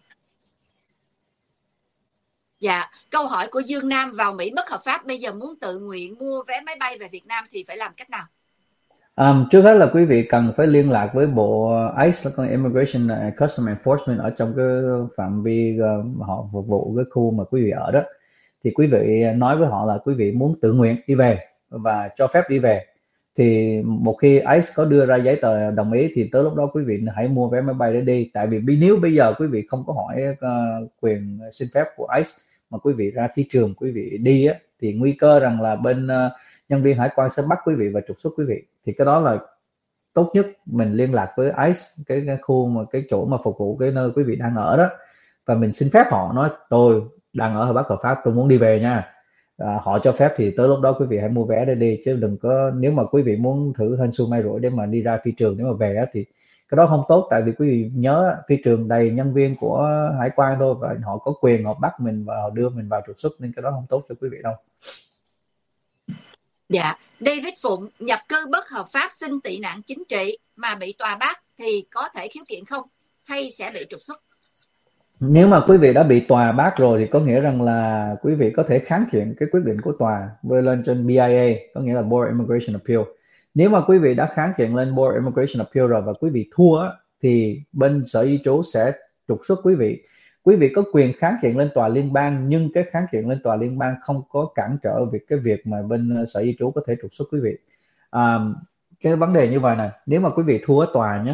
Dạ, câu hỏi của Dương Nam: vào Mỹ bất hợp pháp, bây giờ muốn tự nguyện mua vé máy bay về Việt Nam thì phải làm cách nào? Trước hết là quý vị cần phải liên lạc với bộ ICE, là Immigration and Customs Enforcement, ở trong cái phạm vi họ phục vụ cái khu mà quý vị ở đó. Thì quý vị nói với họ là quý vị muốn tự nguyện đi về và cho phép đi về. Thì một khi ICE có đưa ra giấy tờ đồng ý thì tới lúc đó quý vị hãy mua vé máy bay để đi. Tại vì nếu bây giờ quý vị không có hỏi quyền xin phép của ICE mà quý vị ra phi trường quý vị đi á, thì nguy cơ rằng là bên nhân viên hải quan sẽ bắt quý vị và trục xuất quý vị. Thì cái đó là tốt nhất mình liên lạc với ICE, cái khu mà cái chỗ mà phục vụ cái nơi quý vị đang ở đó, và mình xin phép họ, nói tôi đang ở bất hợp pháp, tôi muốn đi về nha. Họ cho phép thì tới lúc đó quý vị hãy mua vé để đi, chứ đừng có, nếu mà quý vị muốn thử hên xui may rủi để mà đi ra phi trường nếu mà về á, thì cái đó không tốt. Tại vì quý vị nhớ phi trường đầy nhân viên của hải quan thôi, và họ có quyền họ bắt mình và họ đưa mình vào trục xuất, nên cái đó không tốt cho quý vị đâu. Dạ, David Phụng: nhập cư bất hợp pháp xin tị nạn chính trị mà bị tòa bắt thì có thể khiếu kiện không, hay sẽ bị trục xuất? Nếu mà quý vị đã bị tòa bắt rồi thì có nghĩa rằng là quý vị có thể kháng kiện cái quyết định của tòa lên trên BIA, có nghĩa là Board of Immigration Appeal. Nếu mà quý vị đã kháng kiện lên Board of Immigration Appeal rồi và quý vị thua thì bên Sở Di trú sẽ trục xuất quý vị. Quý vị có quyền kháng kiện lên tòa liên bang, nhưng cái kháng kiện lên tòa liên bang không có cản trở cái việc mà bên Sở Di trú có thể trục xuất quý vị. Cái vấn đề như vậy này, nếu mà quý vị thua ở tòa nhé,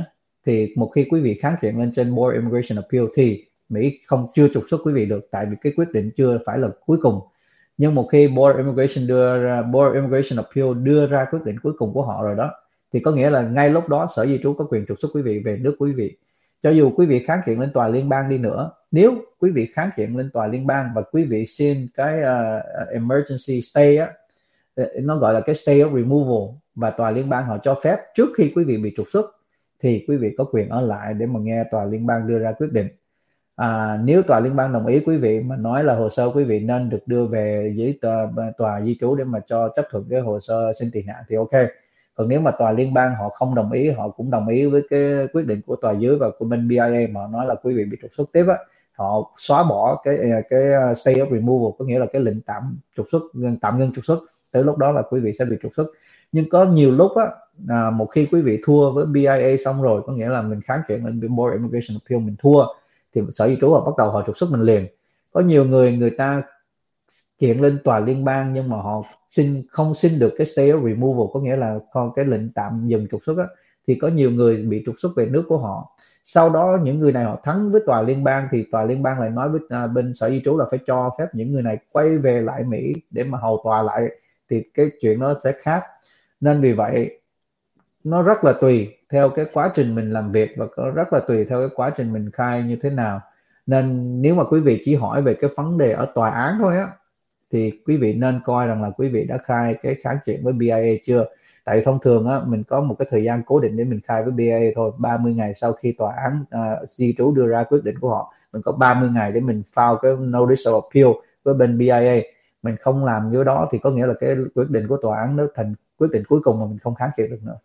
thì một khi quý vị kháng kiện lên trên Board Immigration Appeal thì Mỹ chưa trục xuất quý vị được, tại vì cái quyết định chưa phải là cuối cùng. Nhưng một khi Board Immigration Appeal đưa ra quyết định cuối cùng của họ rồi đó, thì có nghĩa là ngay lúc đó Sở Di trú có quyền trục xuất quý vị về nước quý vị. Cho dù quý vị kháng kiện lên tòa liên bang đi nữa, nếu quý vị kháng kiện lên tòa liên bang và quý vị xin cái emergency stay á, nó gọi là cái stay of removal, và tòa liên bang họ cho phép trước khi quý vị bị trục xuất, thì quý vị có quyền ở lại để mà nghe tòa liên bang đưa ra quyết định. Nếu tòa liên bang đồng ý quý vị mà nói là hồ sơ quý vị nên được đưa về với tòa di trú để mà cho chấp thuận cái hồ sơ xin tị nạn thì ok. Còn nếu mà tòa liên bang họ không đồng ý, họ cũng đồng ý với cái quyết định của tòa dưới và của bên BIA mà họ nói là quý vị bị trục xuất tiếp á, họ xóa bỏ cái stay of removal, có nghĩa là cái lệnh tạm trục xuất, tạm ngưng trục xuất, tới lúc đó là quý vị sẽ bị trục xuất. Nhưng có nhiều lúc á, một khi quý vị thua với BIA xong rồi, có nghĩa là mình kháng kiện lên Board Immigration Appeal mình thua, thì Sở Di trú họ bắt đầu họ trục xuất mình liền. Có nhiều người ta kiện lên tòa liên bang nhưng mà họ không xin được cái stay of removal, có nghĩa là cái lệnh tạm dừng trục xuất á, thì có nhiều người bị trục xuất về nước của họ. Sau đó những người này họ thắng với tòa liên bang, thì tòa liên bang lại nói với bên Sở Di trú là phải cho phép những người này quay về lại Mỹ để mà hầu tòa lại, thì cái chuyện đó sẽ khác. Nên vì vậy nó rất là tùy theo cái quá trình mình làm việc và rất là tùy theo cái quá trình mình khai như thế nào. Nên nếu mà quý vị chỉ hỏi về cái vấn đề ở tòa án thôi á, thì quý vị nên coi rằng là quý vị đã khai cái kháng kiện với BIA chưa. Tại vì thông thường á, mình có một cái thời gian cố định để mình khai với BIA thôi, 30 ngày sau khi tòa án di trú đưa ra quyết định của họ, mình có 30 ngày để mình file cái notice of appeal với bên BIA. Mình không làm như đó thì có nghĩa là cái quyết định của tòa án nó thành quyết định cuối cùng mà mình không kháng kiện được nữa.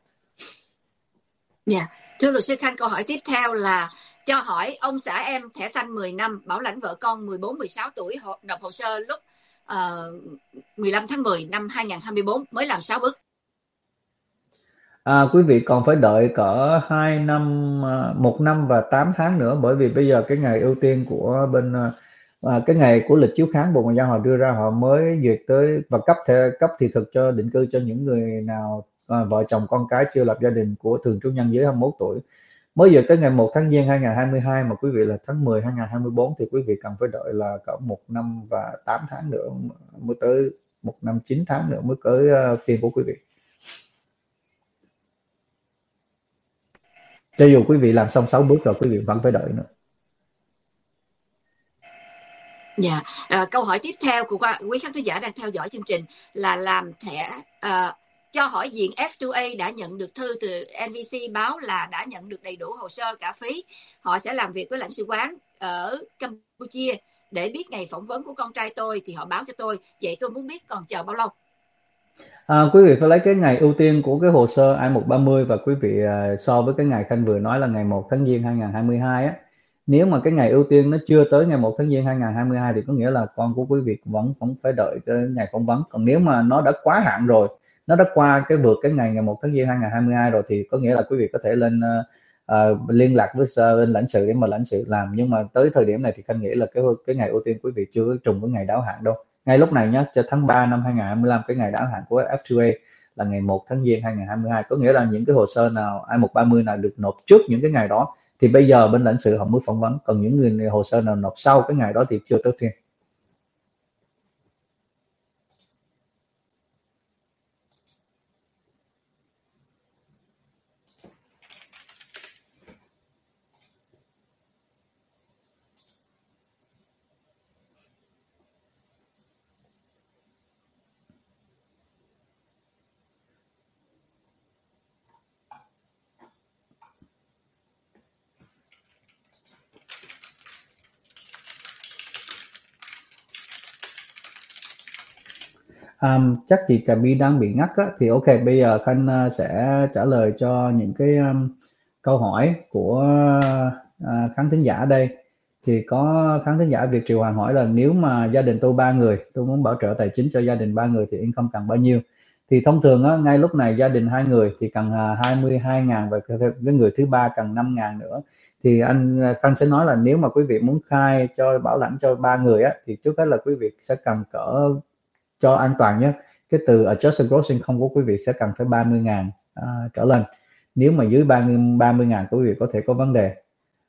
Dạ, thưa luật sư Khanh, câu hỏi tiếp theo là cho hỏi ông xã em thẻ xanh 10 năm, bảo lãnh vợ con 14-16 tuổi, nộp hồ sơ lúc 15 tháng 10 năm 2024 mới làm 6 bước. Quý vị còn phải đợi cỡ 2 năm, 1 năm và 8 tháng nữa, bởi vì bây giờ cái ngày ưu tiên của bên cái ngày của lịch chiếu kháng Bộ Ngoại giao họ đưa ra, họ mới duyệt tới và cấp thị thực cho định cư cho những người nào vợ chồng con cái chưa lập gia đình của thường trú nhân dưới 21 tuổi. Mới duyệt tới ngày 1 tháng Giêng 2022 mà quý vị là tháng 10 2024, thì quý vị cần phải đợi là cỡ 1 năm và 8 tháng nữa, mới tới 1 năm 9 tháng nữa mới tới phiên của quý vị. Cho dù quý vị làm xong 6 bước rồi, quý vị vẫn phải đợi nữa. Dạ, câu hỏi tiếp theo của quý khán thính giả đang theo dõi chương trình là làm thẻ cho hỏi diện F2A đã nhận được thư từ NVC báo là đã nhận được đầy đủ hồ sơ cả phí. Họ sẽ làm việc với lãnh sự quán ở Campuchia để biết ngày phỏng vấn của con trai tôi thì họ báo cho tôi. Vậy tôi muốn biết còn chờ bao lâu? Quý vị phải lấy cái ngày ưu tiên của cái hồ sơ I-130 và quý vị so với cái ngày Khanh vừa nói là ngày 1 tháng Giêng 2022 á. Nếu mà cái ngày ưu tiên nó chưa tới ngày 1 tháng Giêng 2022 thì có nghĩa là con của quý vị vẫn phải đợi tới ngày phỏng vấn. Còn nếu mà nó đã quá hạn rồi, nó đã qua vượt cái ngày 1 tháng Giêng 2022 rồi, thì có nghĩa là quý vị có thể lên liên lạc với bên lãnh sự để mà lãnh sự làm. Nhưng mà tới thời điểm này thì Khanh nghĩ là cái ngày ưu tiên quý vị chưa trùng với ngày đáo hạn đâu. Ngay lúc này nhé, cho tháng 3 năm 2025, cái ngày đáo hạn của F2A là ngày 1 tháng Giêng 2022. Có nghĩa là những cái hồ sơ nào I-130 nào được nộp trước những cái ngày đó thì bây giờ bên lãnh sự họ mới phỏng vấn. Còn những người hồ sơ nào nộp sau cái ngày đó thì chưa tới phiên. Chắc chị Trà My đang bị ngắt á, thì ok, bây giờ Khanh sẽ trả lời cho những cái câu hỏi của khán thính giả đây. Thì có khán thính giả Việt Triều Hoàng hỏi là nếu mà gia đình tôi 3 người, tôi muốn bảo trợ tài chính cho gia đình 3 người thì income cần bao nhiêu? Thì thông thường á, ngay lúc này gia đình 2 người thì cần 22.000 và cái người thứ ba cần 5.000 nữa. Thì Khanh sẽ nói là nếu mà quý vị muốn khai cho bảo lãnh cho 3 người á, thì trước hết là quý vị sẽ cần cỡ, cho an toàn nhé, cái từ adjusted gross income của quý vị sẽ cần phải 30.000 trở lên. nếu mà dưới 30.000 quý vị có thể có vấn đề.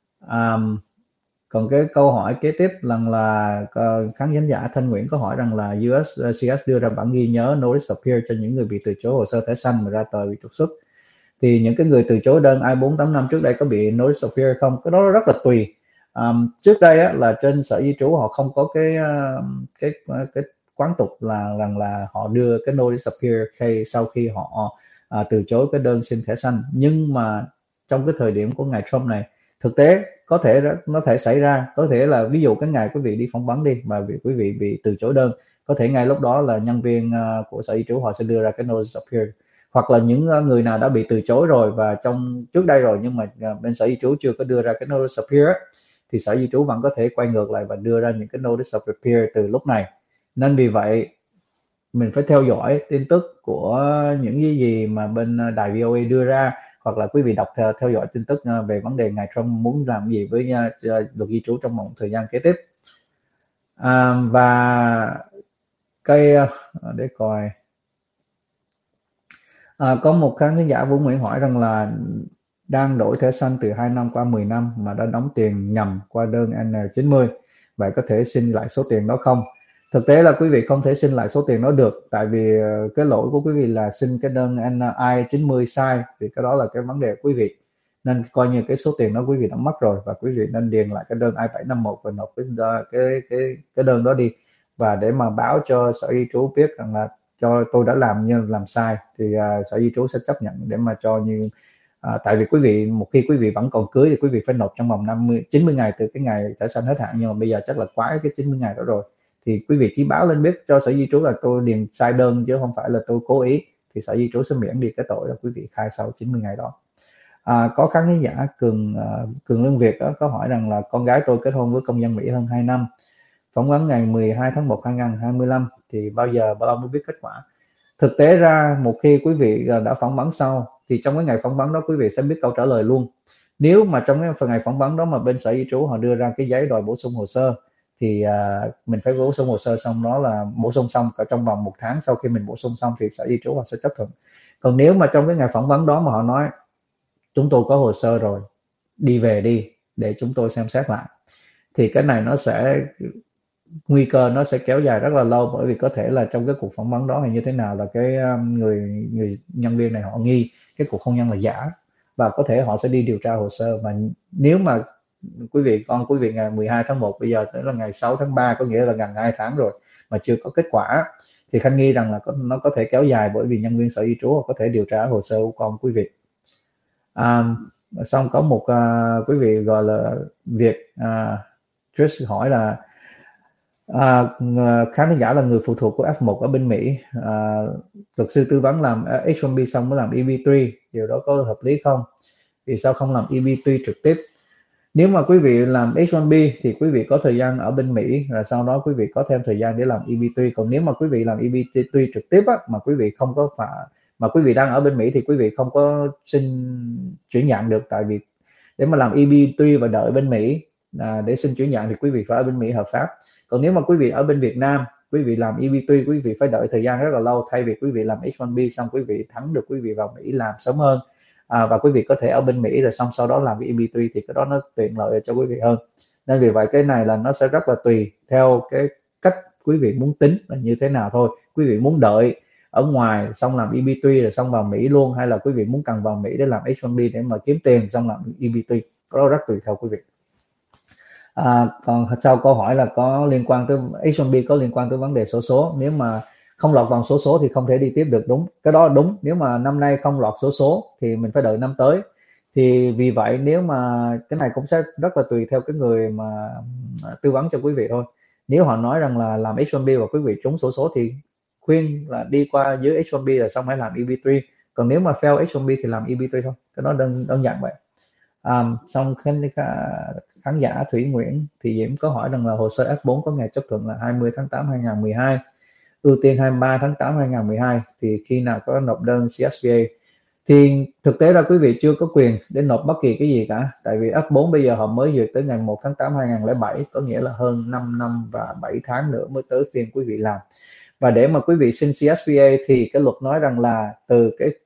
Còn cái câu hỏi kế tiếp là khán thính giả Thanh Nguyễn có hỏi rằng là USCIS đưa ra bản ghi nhớ Notice of Appeal cho những người bị từ chối hồ sơ thẻ xanh mà ra tờ bị trục xuất. Thì những cái người từ chối đơn I-485 trước đây có bị Notice of Appeal không? Cái đó rất là tùy. Trước đây á, là trên sở di trú họ không có cái quán tục rằng là họ đưa cái Notice of Appeal sau khi họ từ chối cái đơn xin thẻ xanh. Nhưng mà trong cái thời điểm của ngài Trump này, thực tế nó thể xảy ra, có thể là ví dụ cái ngày quý vị đi phỏng vấn đi mà quý vị bị từ chối đơn, có thể ngay lúc đó là nhân viên của sở di trú họ sẽ đưa ra cái Notice of Appeal. Hoặc là những người nào đã bị từ chối rồi và trước đây rồi nhưng mà bên sở di trú chưa có đưa ra cái Notice of Appeal thì sở di trú vẫn có thể quay ngược lại và đưa ra những cái Notice of Appeal từ lúc này. Nên vì vậy mình phải theo dõi tin tức của những cái gì mà bên đài VOA đưa ra, hoặc là quý vị đọc theo dõi tin tức về vấn đề ngài Trump muốn làm gì với luật di trú trong một thời gian kế tiếp. Và cái để coi có một khán thính giả Vũ Nguyễn hỏi rằng là đang đổi thẻ xanh từ 2 năm qua 10 năm mà đã đóng tiền nhầm qua đơn N90, vậy có thể xin lại số tiền đó không? Thực tế là quý vị không thể xin lại số tiền đó được, tại vì cái lỗi của quý vị là xin cái đơn I-90 sai, thì cái đó là cái vấn đề của quý vị. Nên coi như cái số tiền đó quý vị đã mất rồi, và quý vị nên điền lại cái đơn I-751 và nộp cái đơn đó đi, và để mà báo cho sở di trú biết rằng là cho tôi đã làm sai, thì sở di trú sẽ chấp nhận để mà cho như tại vì quý vị một khi quý vị vẫn còn cưới thì quý vị phải nộp trong vòng 90 ngày từ cái ngày thẻ xanh hết hạn, nhưng mà bây giờ chắc là quá cái 90 ngày đó rồi, thì quý vị chỉ báo lên biết cho sở di trú là tôi điền sai đơn chứ không phải là tôi cố ý, thì sở di trú sẽ miễn đi cái tội là quý vị khai sau 90 ngày đó. Có khán thính giả Cường Lương Việt đó, có hỏi rằng là con gái tôi kết hôn với công dân Mỹ hơn 2 năm, phỏng vấn ngày 12 tháng 1 2025 thì bao giờ bao mới biết kết quả. Thực tế ra một khi quý vị đã phỏng vấn sau thì trong cái ngày phỏng vấn đó quý vị sẽ biết câu trả lời luôn. Nếu mà trong cái ngày phỏng vấn đó mà bên sở di trú họ đưa ra cái giấy đòi bổ sung hồ sơ thì mình phải bổ sung hồ sơ, xong đó là bổ sung xong cả trong vòng 1 tháng sau khi mình bổ sung xong thì sở di trú họ sẽ chấp thuận. Còn nếu mà trong cái ngày phỏng vấn đó mà họ nói chúng tôi có hồ sơ rồi, đi về đi để chúng tôi xem xét lại, thì cái này nó sẽ nguy cơ nó sẽ kéo dài rất là lâu, bởi vì có thể là trong cái cuộc phỏng vấn đó hay như thế nào là cái người nhân viên này họ nghi cái cuộc hôn nhân là giả, và có thể họ sẽ đi điều tra hồ sơ. Và nếu mà con quý vị ngày 12 tháng 1 bây giờ tới là ngày 6 tháng 3, có nghĩa là gần 2 tháng rồi mà chưa có kết quả, thì Khanh nghi rằng là nó có thể kéo dài, bởi vì nhân viên sở di trú có thể điều tra hồ sơ của con quý vị. Xong có một quý vị gọi là Việt Trish hỏi là khán thính giả là người phụ thuộc của F1 ở bên Mỹ, luật sư tư vấn làm H1B xong mới làm EB3, điều đó có hợp lý không? Vì sao không làm EB3 trực tiếp? Nếu mà quý vị làm H1B thì quý vị có thời gian ở bên Mỹ, rồi sau đó quý vị có thêm thời gian để làm EB3. Còn nếu mà quý vị làm EB3 trực tiếp á, mà quý vị không có mà quý vị đang ở bên Mỹ thì quý vị không có xin chuyển nhận được, tại vì để mà làm EB3 và đợi bên Mỹ để xin chuyển nhận thì quý vị phải ở bên Mỹ hợp pháp. Còn nếu mà quý vị ở bên Việt Nam, quý vị làm EB3, quý vị phải đợi thời gian rất là lâu, thay vì quý vị làm H1B xong quý vị thắng được quý vị vào Mỹ làm sớm hơn, và quý vị có thể ở bên Mỹ rồi xong sau đó làm EB3, thì cái đó nó tiện lợi cho quý vị hơn. Nên vì vậy cái này là nó sẽ rất là tùy theo cái cách quý vị muốn tính là như thế nào thôi. Quý vị muốn đợi ở ngoài xong làm EB3 rồi xong vào Mỹ luôn, hay là quý vị muốn cần vào Mỹ để làm H1B để mà kiếm tiền xong làm EB3, đó rất tùy theo quý vị. Còn sau câu hỏi là có liên quan tới H1B, có liên quan tới vấn đề xổ số. Nếu mà không lọt vào số thì không thể đi tiếp được, đúng, cái đó đúng. Nếu mà năm nay không lọt số thì mình phải đợi năm tới. Thì vì vậy nếu mà cái này cũng sẽ rất là tùy theo cái người mà tư vấn cho quý vị thôi. Nếu họ nói rằng là làm H1B và quý vị trúng số thì khuyên là đi qua dưới H1B rồi xong hãy làm EB3. Còn nếu mà fail H1B thì làm EB3 thôi, cái đó đơn giản vậy. Xong khán giả Thủy Nguyễn Thị Diễm có hỏi rằng là hồ sơ F4 có ngày chấp thuận là 20 tháng 8 2012, ưu tiên 23 tháng 8 2012, thì khi nào có nộp đơn CSPA? Thì thực tế ra quý vị chưa có quyền để nộp bất kỳ cái gì cả, tại vì F4 bây giờ họ mới duyệt tới ngày 1 tháng 8 2007, có nghĩa là hơn 5 năm và 7 tháng nữa mới tới phiên quý vị làm. Và để mà quý vị xin CSPA thì cái luật nói rằng là từ cái lúc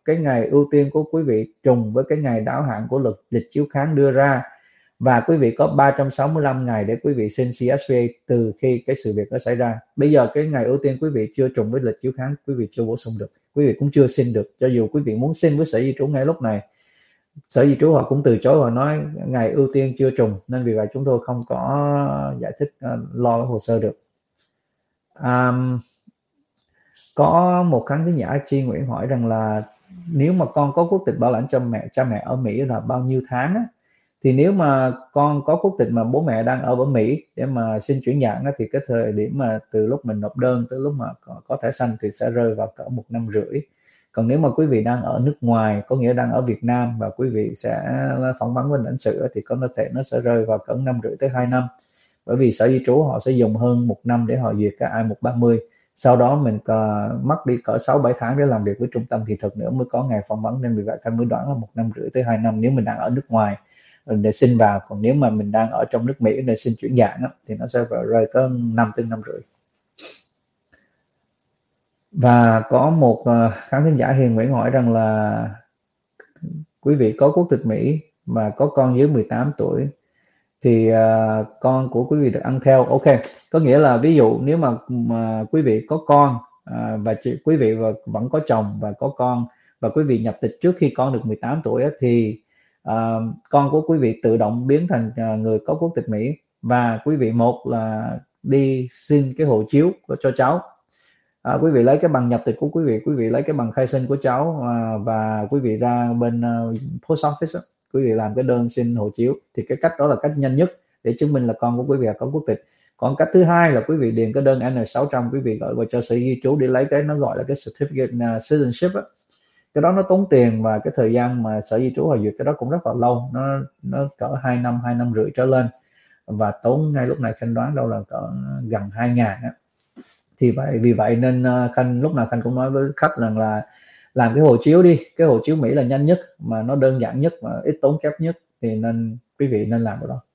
cái ngày ưu tiên của quý vị trùng với cái ngày đáo hạn của lịch chiếu kháng đưa ra, và quý vị có 365 ngày để quý vị xin CSVA từ khi cái sự việc nó xảy ra. Bây giờ cái ngày ưu tiên quý vị chưa trùng với lịch chiếu kháng, quý vị chưa bổ sung được, quý vị cũng chưa xin được. Cho dù quý vị muốn xin với Sở Di trú ngay lúc này, Sở Di trú họ cũng từ chối, họ nói ngày ưu tiên chưa trùng, nên vì vậy chúng tôi không có giải thích lo cái hồ sơ được. Có một khán thính giả Chi Nguyễn hỏi rằng là nếu mà con có quốc tịch bảo lãnh cho cha mẹ ở Mỹ là bao nhiêu tháng á, thì nếu mà con có quốc tịch mà bố mẹ đang ở Mỹ để mà xin chuyển dạng á, thì cái thời điểm mà từ lúc mình nộp đơn tới lúc mà có thẻ xanh thì sẽ rơi vào cỡ 1 năm rưỡi. Còn nếu mà quý vị đang ở nước ngoài, có nghĩa đang ở Việt Nam và quý vị sẽ phỏng vấn bên lãnh sự thì có thể nó sẽ rơi vào cỡ 1 năm rưỡi tới 2 năm. Bởi vì Sở Di trú họ sẽ dùng hơn 1 năm để họ duyệt cái I-130. Sau đó mình mất đi cỡ 6-7 tháng để làm việc với trung tâm thị thực nữa mới có ngày phỏng vấn, nên vì vậy Khanh mới đoán là 1 năm rưỡi tới 2 năm nếu mình đang ở nước ngoài để xin vào. Còn nếu mà mình đang ở trong nước Mỹ để xin chuyển dạng á, thì nó sẽ rơi tới 5 tới 5 rưỡi. Và có một khán thính giả Hiền Nguyễn hỏi rằng là quý vị có quốc tịch Mỹ mà có con dưới 18 tuổi thì con của quý vị được ăn theo. Ok, có nghĩa là ví dụ nếu mà quý vị có con và quý vị vẫn có chồng và có con, và quý vị nhập tịch trước khi con được 18 tuổi á, thì con của quý vị tự động biến thành người có quốc tịch Mỹ, và quý vị một là đi xin cái hộ chiếu cho cháu. Quý vị lấy cái bằng nhập tịch của quý vị lấy cái bằng khai sinh của cháu và quý vị ra bên post office, quý vị làm cái đơn xin hộ chiếu. Thì cái cách đó là cách nhanh nhất để chứng minh là con của quý vị có quốc tịch. Còn cách thứ hai là quý vị điền cái đơn N600, quý vị gửi vào cho Sở Di trú để lấy cái nó gọi là cái certificate citizenship á. Cái đó nó tốn tiền, và cái thời gian mà Sở Di trú họ duyệt cái đó cũng rất là lâu, nó cỡ 2 năm, 2 năm rưỡi trở lên, và tốn ngay lúc này Khanh đoán đâu là cỡ gần 2.000 á. Thì vì vậy nên Khanh lúc nào Khanh cũng nói với khách rằng là làm cái hộ chiếu đi, cái hộ chiếu Mỹ là nhanh nhất mà nó đơn giản nhất và ít tốn kém nhất, thì nên quý vị nên làm cái đó.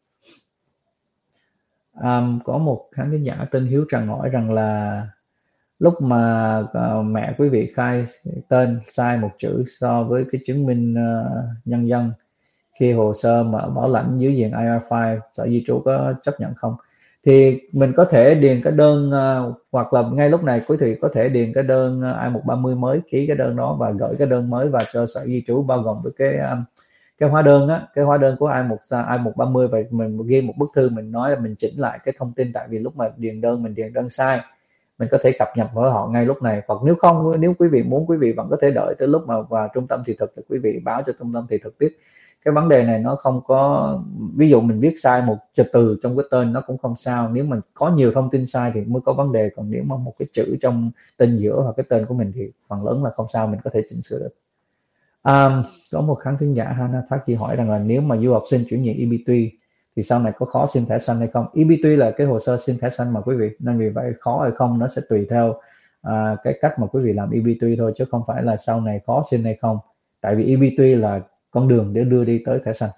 Có một khán thính giả tên Hiếu Trần hỏi rằng là lúc mà mẹ quý vị khai tên sai một chữ so với cái chứng minh nhân dân khi hồ sơ mà bảo lãnh dưới diện IR5, Sở Di trú có chấp nhận không? Thì mình có thể điền cái đơn hoặc là ngay lúc này quý vị có thể điền cái đơn I-130 mới, ký cái đơn đó và gửi cái đơn mới vào cho Sở Di trú, bao gồm với cái hóa đơn á, cái hóa đơn của I-130, và mình ghi một bức thư mình nói là mình chỉnh lại cái thông tin, tại vì lúc mà điền đơn mình điền đơn sai. Mình có thể cập nhật với họ ngay lúc này, hoặc nếu không, nếu quý vị muốn, quý vị vẫn có thể đợi tới lúc mà vào trung tâm thị thực thì quý vị báo cho trung tâm thị thực biết. Cái vấn đề này nó không có, ví dụ mình viết sai một từ trong cái tên nó cũng không sao, nếu mình có nhiều thông tin sai thì mới có vấn đề. Còn nếu mà một cái chữ trong tên giữa hoặc cái tên của mình thì phần lớn là không sao, mình có thể chỉnh sửa được. Có một khán thính giả Hana Thác chỉ hỏi rằng là nếu mà du học sinh chuyển nhiệm EB3 thì sau này có khó xin thẻ xanh hay không? EB3 là cái hồ sơ xin thẻ xanh mà quý vị, nên vì vậy khó hay không nó sẽ tùy theo cái cách mà quý vị làm EB3 thôi, chứ không phải là sau này khó xin hay không. Tại vì EB3 là con đường để đưa đi tới thẻ xanh.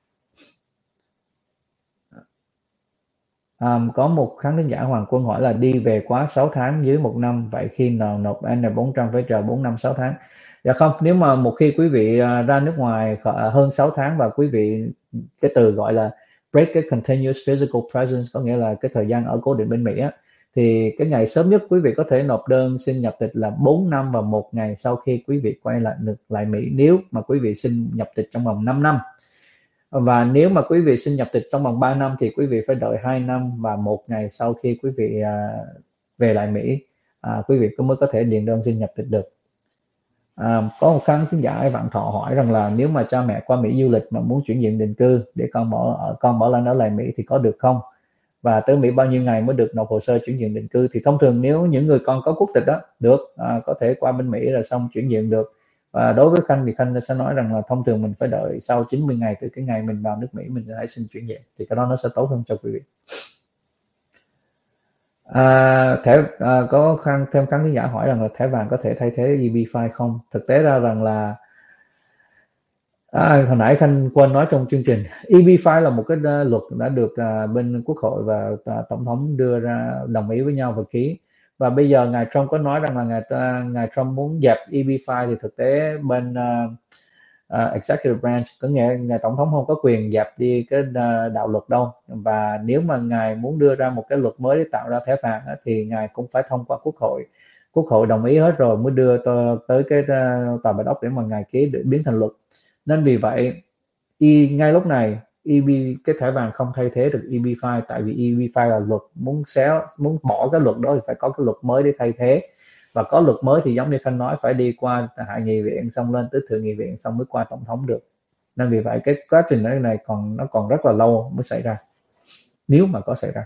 Có một khán thính giả Hoàng Quân hỏi là đi về quá 6 tháng dưới 1 năm, vậy khi nào nộp N400 phải chờ 4 năm 6 tháng? Dạ không, nếu mà một khi quý vị ra nước ngoài hơn 6 tháng và quý vị, cái từ gọi là break cái continuous physical presence, có nghĩa là cái thời gian ở cố định bên Mỹ á, thì cái ngày sớm nhất quý vị có thể nộp đơn xin nhập tịch là 4 năm và 1 ngày sau khi quý vị quay lại Mỹ, nếu mà quý vị xin nhập tịch trong vòng 5 năm. Và nếu mà quý vị xin nhập tịch trong vòng 3 năm thì quý vị phải đợi 2 năm và 1 ngày sau khi quý vị về lại Mỹ, quý vị mới có thể điền đơn xin nhập tịch được. Có một khán thính giả Vạn Thọ hỏi rằng là nếu mà cha mẹ qua Mỹ du lịch mà muốn chuyển diện định cư để con bảo lãnh ở lại Mỹ thì có được không? Và tới Mỹ bao nhiêu ngày mới được nộp hồ sơ chuyển diện định cư? Thì thông thường nếu những người con có quốc tịch đó được, có thể qua bên Mỹ rồi xong chuyển diện được. Và đối với Khanh thì Khanh sẽ nói rằng là thông thường mình phải đợi sau 90 ngày từ cái ngày mình vào nước Mỹ mình hãy xin chuyển diện, thì cái đó nó sẽ tốt hơn cho quý vị. Có thêm khán thính giả hỏi rằng là thẻ vàng có thể thay thế EB5 không? Thực tế ra rằng là hồi nãy Khanh quên nói trong chương trình, EB5 là một cái luật đã được bên Quốc hội và Tổng thống đưa ra đồng ý với nhau và ký, và bây giờ ngài Trump có nói rằng là ngài Trump muốn dẹp EB-5 thì thực tế bên executive branch có nghĩa ngài tổng thống không có quyền dẹp đi cái đạo luật đâu, và nếu mà ngài muốn đưa ra một cái luật mới để tạo ra thẻ vàng thì ngài cũng phải thông qua quốc hội đồng ý hết rồi mới đưa tới cái tòa bạch ốc để mà ngài ký để biến thành luật. Nên vì vậy ngay lúc này cái thẻ vàng không thay thế được EB-5, tại vì EB-5 là luật, muốn bỏ cái luật đó thì phải có cái luật mới để thay thế, và có luật mới thì giống như Khanh nói phải đi qua hạ nghị viện xong lên tới thượng nghị viện xong mới qua tổng thống được. Nên vì vậy cái quá trình này nó còn rất là lâu mới xảy ra, nếu mà có xảy ra.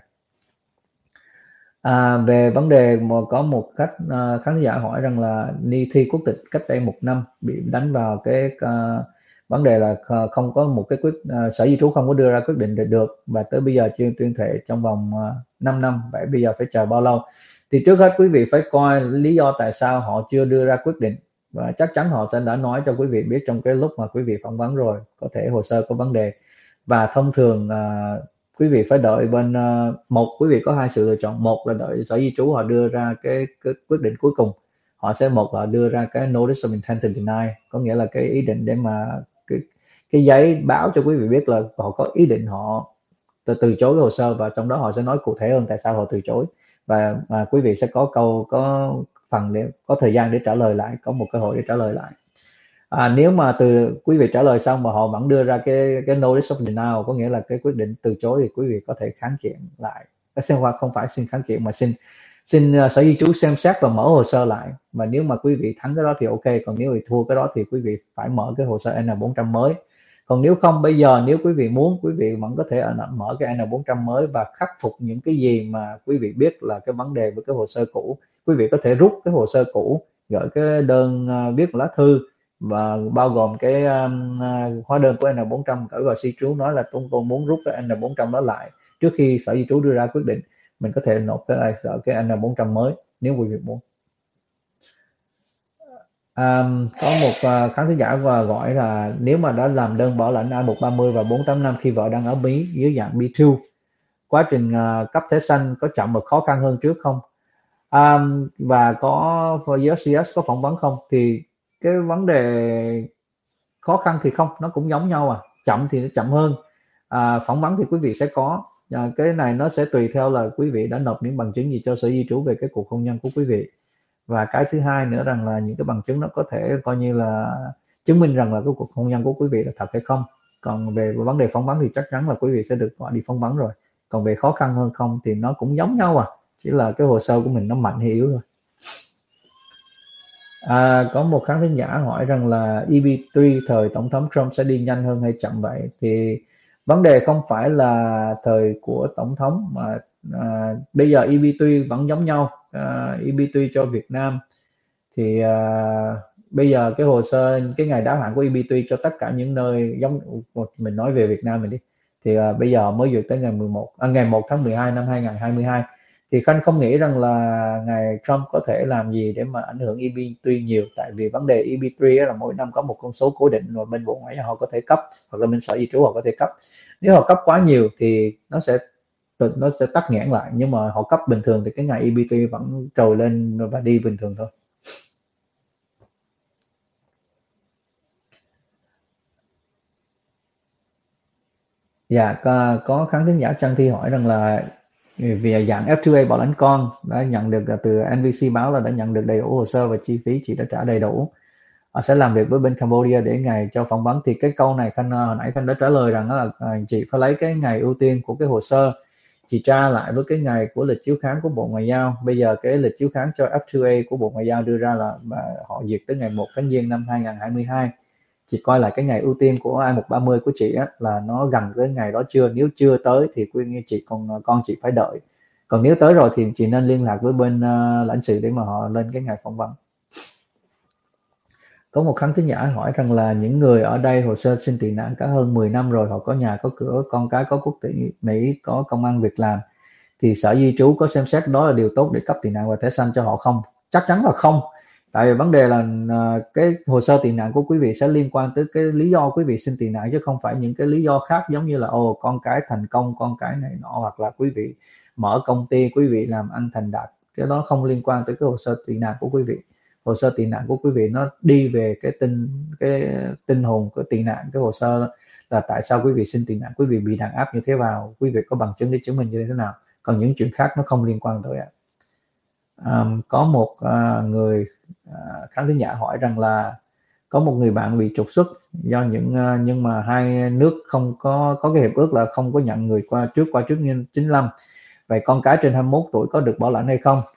Về vấn đề mà có một khán giả hỏi rằng là Ni thi quốc tịch cách đây 1 năm bị đánh vào cái vấn đề là không có một cái Sở Di trú không có đưa ra quyết định được, và tới bây giờ chưa tuyên thệ trong vòng 5 năm, vậy bây giờ phải chờ bao lâu? Thì trước hết quý vị phải coi lý do tại sao họ chưa đưa ra quyết định, và chắc chắn họ sẽ đã nói cho quý vị biết trong cái lúc mà quý vị phỏng vấn rồi, có thể hồ sơ có vấn đề. Và thông thường quý vị phải đợi bên quý vị có 2 sự lựa chọn. Một là đợi Sở Di trú họ đưa ra cái quyết định cuối cùng, họ sẽ là đưa ra cái notice of intent to deny, có nghĩa là cái ý định để mà cái giấy báo cho quý vị biết là họ có ý định họ từ chối cái hồ sơ, và trong đó họ sẽ nói cụ thể hơn tại sao họ từ chối, và quý vị sẽ có phần để có thời gian để trả lời lại, có một cơ hội để trả lời lại. Nếu mà quý vị trả lời xong mà họ vẫn đưa ra cái notice of denial, có nghĩa là cái quyết định từ chối, thì quý vị có thể kháng kiện lại. Không phải xin kháng kiện mà xin Sở Di trú xem xét và mở hồ sơ lại. Mà nếu mà quý vị thắng cái đó thì ok, còn nếu quý vị thua cái đó thì quý vị phải mở cái hồ sơ N400 mới. Còn nếu không, bây giờ nếu quý vị muốn, quý vị vẫn có thể mở cái N400 mới và khắc phục những cái gì mà quý vị biết là cái vấn đề với cái hồ sơ cũ. Quý vị có thể rút cái hồ sơ cũ, gửi cái đơn viết lá thư, và bao gồm cái hóa đơn của N400 gửi vào Di trú, nói là tôi muốn rút cái N400 đó lại trước khi Sở Di trú đưa ra quyết định. Mình có thể nộp cái N400 mới nếu quý vị muốn. Có một khán thính giả gọi là nếu mà đã làm đơn bảo lãnh I-130 và 485 khi vợ đang ở Mỹ dưới dạng B2, quá trình cấp thẻ xanh có chậm và khó khăn hơn trước không? Và có USCIS có phỏng vấn không? Thì cái vấn đề khó khăn thì không, nó cũng giống nhau chậm thì nó chậm hơn. Phỏng vấn thì quý vị sẽ có. Cái này nó sẽ tùy theo là quý vị đã nộp những bằng chứng gì cho Sở Di trú về cái cuộc hôn nhân của quý vị. Và cái thứ hai nữa rằng là những cái bằng chứng nó có thể coi như là chứng minh rằng là cái cuộc hôn nhân của quý vị là thật hay không. Còn về vấn đề phỏng vấn thì chắc chắn là quý vị sẽ được gọi đi phỏng vấn rồi. Còn về khó khăn hơn không thì nó cũng giống nhau chỉ là cái hồ sơ của mình nó mạnh hay yếu thôi. Có một khán thính giả hỏi rằng là EB3 thời Tổng thống Trump sẽ đi nhanh hơn hay chậm vậy? Thì vấn đề không phải là thời của Tổng thống mà bây giờ EB3 vẫn giống nhau. EB3 cho Việt Nam thì bây giờ cái hồ sơ, cái ngày đáo hạn của EB3 cho tất cả những nơi, giống mình nói về Việt Nam mình đi, thì bây giờ mới duyệt tới ngày 1 tháng 12 năm 2022. Thì Khanh không nghĩ rằng là ngài Trump có thể làm gì để mà ảnh hưởng EB3 nhiều, tại vì vấn đề EB3 là mỗi năm có một con số cố định rồi bên Bộ Ngoại giao họ có thể cấp, hoặc là bên Sở Di trú họ có thể cấp. Nếu họ cấp quá nhiều thì nó sẽ tắc nghẽn lại, nhưng mà họ cấp bình thường thì cái ngày EB3 vẫn trồi lên và đi bình thường thôi. Dạ, có khán thính giả Trăng Thi hỏi rằng là vì dạng F2A bảo lãnh con đã nhận được từ NBC báo là đã nhận được đầy đủ hồ sơ và chi phí chị đã trả đầy đủ, sẽ làm việc với bên Cambodia để ngày cho phỏng vấn. Thì cái câu này hồi nãy Khanh đã trả lời rằng là chị phải lấy cái ngày ưu tiên của cái hồ sơ, chị tra lại với cái ngày của lịch chiếu kháng của Bộ Ngoại giao. Bây giờ cái lịch chiếu kháng cho F2A của Bộ Ngoại giao đưa ra là họ duyệt tới ngày 1 tháng Giêng năm 2022. Chị coi lại cái ngày ưu tiên của I-130 của chị là nó gần với ngày đó chưa. Nếu chưa tới thì con chị phải đợi. Còn nếu tới rồi thì chị nên liên lạc với bên lãnh sự để mà họ lên cái ngày phỏng vấn. Có một khán thính giả hỏi rằng là những người ở đây hồ sơ xin tị nạn cả hơn 10 năm rồi, họ có nhà có cửa, con cái có quốc tịch Mỹ, có công ăn việc làm, thì Sở Di trú có xem xét đó là điều tốt để cấp tị nạn và thẻ xanh cho họ không? Chắc chắn là không. Tại vì vấn đề là cái hồ sơ tị nạn của quý vị sẽ liên quan tới cái lý do quý vị xin tị nạn, chứ không phải những cái lý do khác giống như là con cái thành công, con cái này nọ, hoặc là quý vị mở công ty, quý vị làm ăn thành đạt cái đó không liên quan tới cái hồ sơ tị nạn của quý vị. Hồ sơ tị nạn của quý vị nó đi về cái tinh hồn của tị nạn. Cái hồ sơ là tại sao quý vị xin tị nạn, quý vị bị đàn áp như thế nào, quý vị có bằng chứng để chứng minh như thế nào. Còn những chuyện khác nó không liên quan tới ạ. Có một người khán thính giả hỏi rằng là có một người bạn bị trục xuất do nhưng mà hai nước không có cái hiệp ước là không có nhận người qua trước 95. Vậy con cái trên 21 tuổi có được bảo lãnh hay không?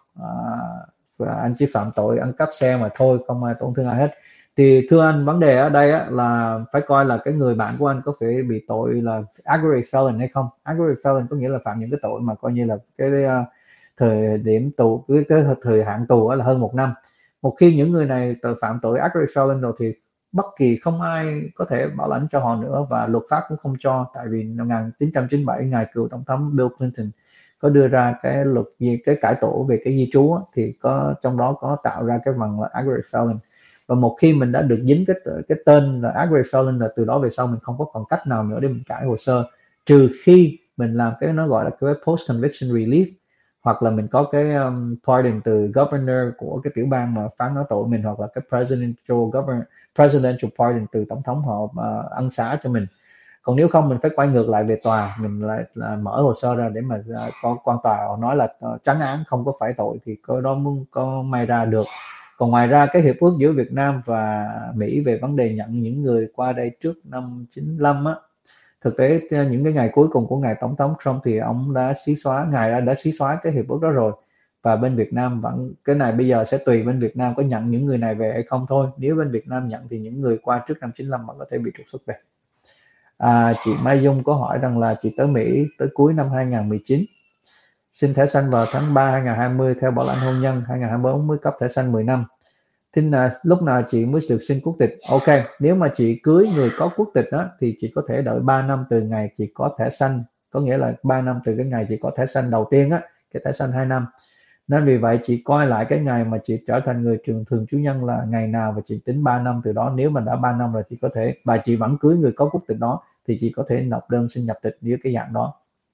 Anh chỉ phạm tội ăn cắp xe mà thôi, không ai tổn thương ai hết. Thì thưa anh, vấn đề ở đây là phải coi là cái người bạn của anh có phải bị tội là aggravated felon hay không. Aggravated felon có nghĩa là phạm những cái tội mà coi như là cái thời điểm tù, cái thời hạn tù là hơn 1 năm. Một khi những người này phạm tội aggravated felon rồi thì bất kỳ không ai có thể bảo lãnh cho họ nữa, và luật pháp cũng không cho. Tại vì năm 1997 ngài cựu tổng thống Bill Clinton có đưa ra cái luật cái cải tổ về cái di trú thì có trong đó có tạo ra cái bằng là aggravated felon. Và một khi mình đã được dính cái tên là aggravated felon là từ đó về sau mình không có còn cách nào nữa để mình cải hồ sơ, trừ khi mình làm cái nó gọi là cái post conviction relief, hoặc là mình có cái pardon từ governor của cái tiểu bang mà phán nói tội mình, hoặc là cái presidential pardon từ tổng thống họ ân xá cho mình. Còn nếu không mình phải quay ngược lại về tòa, mình lại là mở hồ sơ ra để mà có quan tòa họ nói là tránh án không có phải tội thì cái đó muốn có may ra được. Còn ngoài ra cái hiệp ước giữa Việt Nam và Mỹ về vấn đề nhận những người qua đây trước năm 95 thực tế những cái ngày cuối cùng của ngài tổng thống Trump thì ông đã xí xóa cái hiệp ước đó rồi, và bên Việt Nam vẫn cái này bây giờ sẽ tùy bên Việt Nam có nhận những người này về hay không thôi. Nếu bên Việt Nam nhận thì những người qua trước năm 95 vẫn có thể bị trục xuất về. Chị Mai Dung có hỏi rằng là chị tới Mỹ tới cuối năm 2019, xin thẻ xanh vào tháng 3 2020 theo bảo lãnh hôn nhân, 2024 mới cấp thẻ xanh 10 năm. Thế là lúc nào chị mới được xin quốc tịch? Ok, nếu mà chị cưới người có quốc tịch đó thì chị có thể đợi 3 năm từ ngày chị có thẻ xanh, có nghĩa là 3 năm từ cái ngày chị có thẻ xanh đầu tiên cái thẻ xanh 2 năm. Nên vì vậy chị coi lại cái ngày mà chị trở thành người thường trú nhân là ngày nào và chị tính 3 năm từ đó. Nếu mà đã 3 năm rồi chị có thể, và chị vẫn cưới người có quốc tịch đó thì chị có thể nộp đơn xin nhập tịch với cái dạng đó.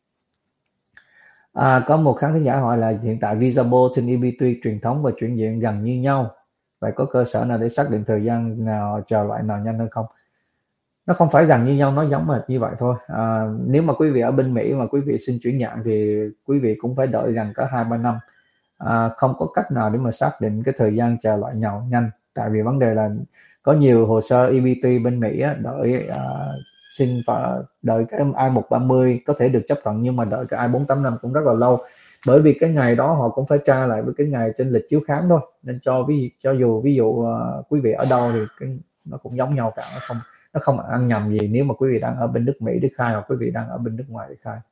Có một khán thính giả hỏi là hiện tại visa Bolton EB3 truyền thống và chuyển diện gần như nhau, vậy có cơ sở nào để xác định thời gian nào chờ loại nào nhanh hơn không? Nó không phải gần như nhau, nó giống hệt như vậy thôi. Nếu mà quý vị ở bên Mỹ mà quý vị xin chuyển nhượng thì quý vị cũng phải đợi gần cả 2-3 năm. Không có cách nào để mà xác định cái thời gian chờ loại nào nhanh, tại vì vấn đề là có nhiều hồ sơ EB3 bên Mỹ đợi xin phải đợi cái I-130 có thể được chấp thuận, nhưng mà đợi cái I-485 cũng rất là lâu, bởi vì cái ngày đó họ cũng phải tra lại với cái ngày trên lịch chiếu khám thôi. Nên cho dù ví dụ quý vị ở đâu thì nó cũng giống nhau cả, nó không ăn nhầm gì nếu mà quý vị đang ở bên nước Mỹ để khai hoặc quý vị đang ở bên nước ngoài để khai.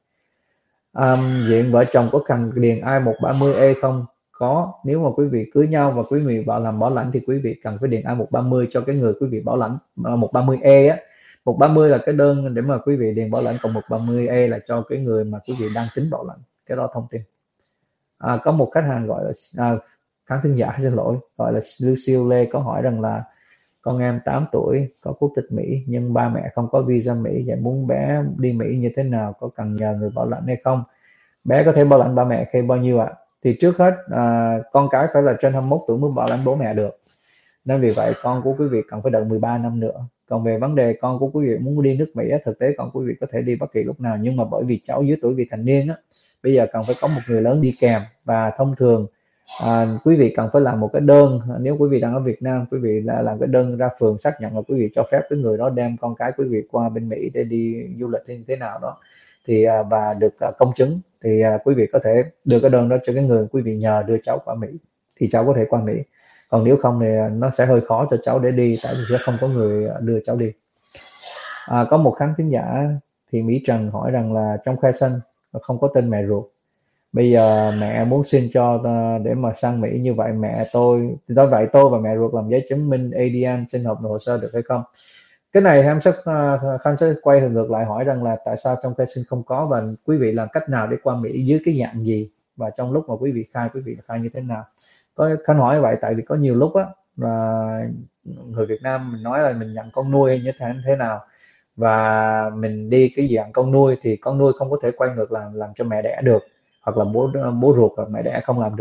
Diện vợ chồng có cần điền I-130E không? Có. Nếu mà quý vị cưới nhau và quý vị làm bảo lãnh thì quý vị cần phải điền I-130 cho cái người quý vị bảo lãnh. 130E 130 là cái đơn để mà quý vị điền bảo lãnh, còn 130E là cho cái người mà quý vị đang tính bảo lãnh. Cái đó thông tin. Có một khách hàng gọi là khán thính giả xin lỗi, gọi là Lucille Lê có hỏi rằng là con em 8 tuổi có quốc tịch Mỹ nhưng ba mẹ không có visa Mỹ, vậy muốn bé đi Mỹ như thế nào, có cần nhờ người bảo lãnh hay không? Bé có thể bảo lãnh ba mẹ khi bao nhiêu ạ? Thì trước hết con cái phải là trên 21 tuổi mới bảo lãnh bố mẹ được, nên vì vậy con của quý vị cần phải đợi 13 năm nữa. Còn về vấn đề con của quý vị muốn đi nước Mỹ, thực tế con của quý vị có thể đi bất kỳ lúc nào, nhưng mà bởi vì cháu dưới tuổi vị thành niên bây giờ cần phải có một người lớn đi kèm, và thông thường quý vị cần phải làm một cái đơn. Nếu quý vị đang ở Việt Nam, quý vị là làm cái đơn ra phường xác nhận là quý vị cho phép cái người đó đem con cái quý vị qua bên Mỹ để đi du lịch như thế nào đó, thì và được công chứng thì quý vị có thể đưa cái đơn đó cho cái người quý vị nhờ đưa cháu qua Mỹ thì cháu có thể qua Mỹ. Còn nếu không thì nó sẽ hơi khó cho cháu để đi, tại vì sẽ không có người đưa cháu đi. Có một khán thính giả thì Mỹ Trần hỏi rằng là trong khai sinh không có tên mẹ ruột, bây giờ mẹ muốn xin cho để mà sang Mỹ, như vậy mẹ tôi và mẹ ruột làm giấy chứng minh ADN xin hợp hồ sơ được hay không? Cái này em Khanh sẽ quay ngược lại hỏi rằng là tại sao trong khai sinh không có, và quý vị làm cách nào để qua Mỹ dưới cái dạng gì, và trong lúc mà quý vị khai như thế nào? Khanh hỏi vậy tại vì có nhiều lúc là người Việt Nam mình nói là mình nhận con nuôi như thế nào, và mình đi cái dạng con nuôi thì con nuôi không có thể quay ngược làm cho mẹ đẻ được, hoặc là bố ruột hoặc mẹ đẻ không làm được.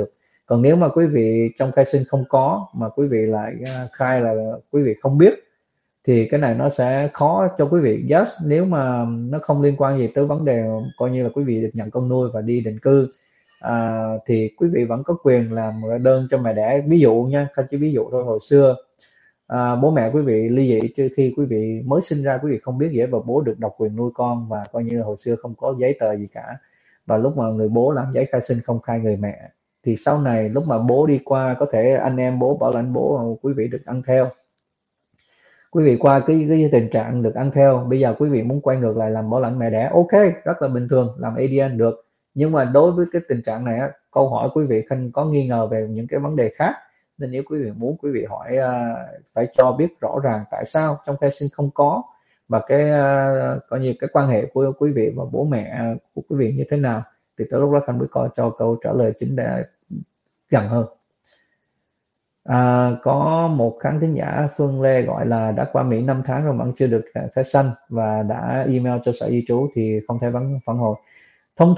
Còn nếu mà quý vị trong khai sinh không có mà quý vị lại khai là quý vị không biết thì cái này nó sẽ khó cho quý vị. Nếu mà nó không liên quan gì tới vấn đề coi như là quý vị được nhận con nuôi và đi định cư, thì quý vị vẫn có quyền làm đơn cho mẹ đẻ. Ví dụ nha, chỉ ví dụ thôi, hồi xưa bố mẹ quý vị ly dị trước khi quý vị mới sinh ra, quý vị không biết gì hết, và bố được độc quyền nuôi con, và coi như hồi xưa không có giấy tờ gì cả, và lúc mà người bố làm giấy khai sinh không khai người mẹ, thì sau này lúc mà bố đi qua, có thể anh em bố bảo lãnh bố, quý vị được ăn theo. Quý vị qua cái tình trạng được ăn theo, bây giờ quý vị muốn quay ngược lại làm bảo lãnh mẹ đẻ, ok, rất là bình thường, làm ADN được. Nhưng mà đối với cái tình trạng này câu hỏi quý vị không có nghi ngờ về những cái vấn đề khác, nên nếu quý vị muốn, quý vị hỏi phải cho biết rõ ràng tại sao trong khai sinh không có, và cái coi như cái quan hệ của quý vị và bố mẹ của quý vị như thế nào, thì tới lúc đó Khanh mới coi cho câu trả lời chính để gần hơn. Có một khán thính giả Phương Lê gọi là đã qua Mỹ 5 tháng rồi vẫn chưa được thẻ xanh và đã email cho Sở Di trú thì không thể phản hồi. Thông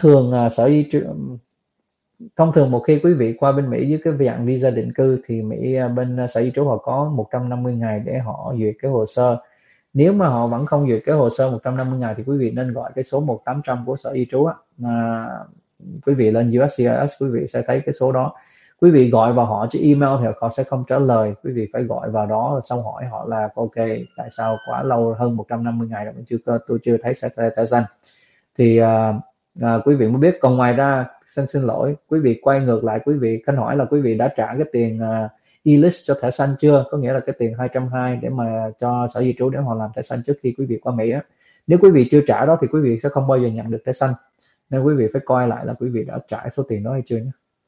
thường một khi quý vị qua bên Mỹ với cái dạng visa định cư thì bên Sở Di trú họ có 150 ngày để họ duyệt cái hồ sơ. Nếu mà họ vẫn không duyệt cái hồ sơ 150 ngày thì quý vị nên gọi cái số 1800 của Sở Di trú quý vị lên USCIS, quý vị sẽ thấy cái số đó. Quý vị gọi vào họ chứ email thì họ sẽ không trả lời. Quý vị phải gọi vào đó xong hỏi họ là ok, tại sao quá lâu, hơn 150 ngày rồi tôi chưa thấy thẻ xanh, thì quý vị mới biết. Còn ngoài ra, xin lỗi, quý vị quay ngược lại, quý vị Khanh hỏi là quý vị đã trả cái tiền e-list cho thẻ xanh chưa, có nghĩa là cái tiền 220 để mà cho Sở Di trú để họ làm thẻ xanh trước khi quý vị qua Mỹ á. Nếu quý vị chưa trả đó thì quý vị sẽ không bao giờ nhận được thẻ xanh, nên quý vị phải coi lại là quý vị đã trả số tiền đó hay chưa nhé.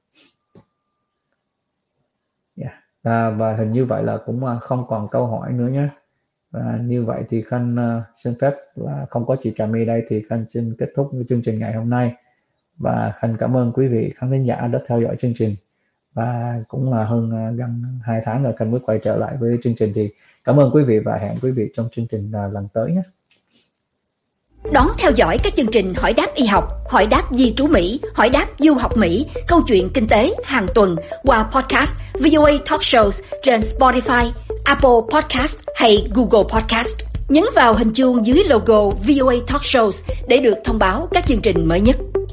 Và hình như vậy là cũng không còn câu hỏi nữa nhé. Và như vậy thì Khanh xin phép là không có chị Trà My đây thì Khanh xin kết thúc chương trình ngày hôm nay, và Khanh cảm ơn quý vị khán thính giả đã theo dõi chương trình. Và cũng là hơn gần 2 tháng rồi Khanh mới quay trở lại với chương trình, thì cảm ơn quý vị và hẹn quý vị trong chương trình lần tới nhé. Đón theo dõi các chương trình Hỏi đáp y học, Hỏi đáp di trú Mỹ, Hỏi đáp du học Mỹ, Câu chuyện kinh tế hàng tuần qua podcast VOA Talk Shows trên Spotify, Apple Podcast hay Google Podcast. Nhấn vào hình chuông dưới logo VOA Talk Shows để được thông báo các chương trình mới nhất.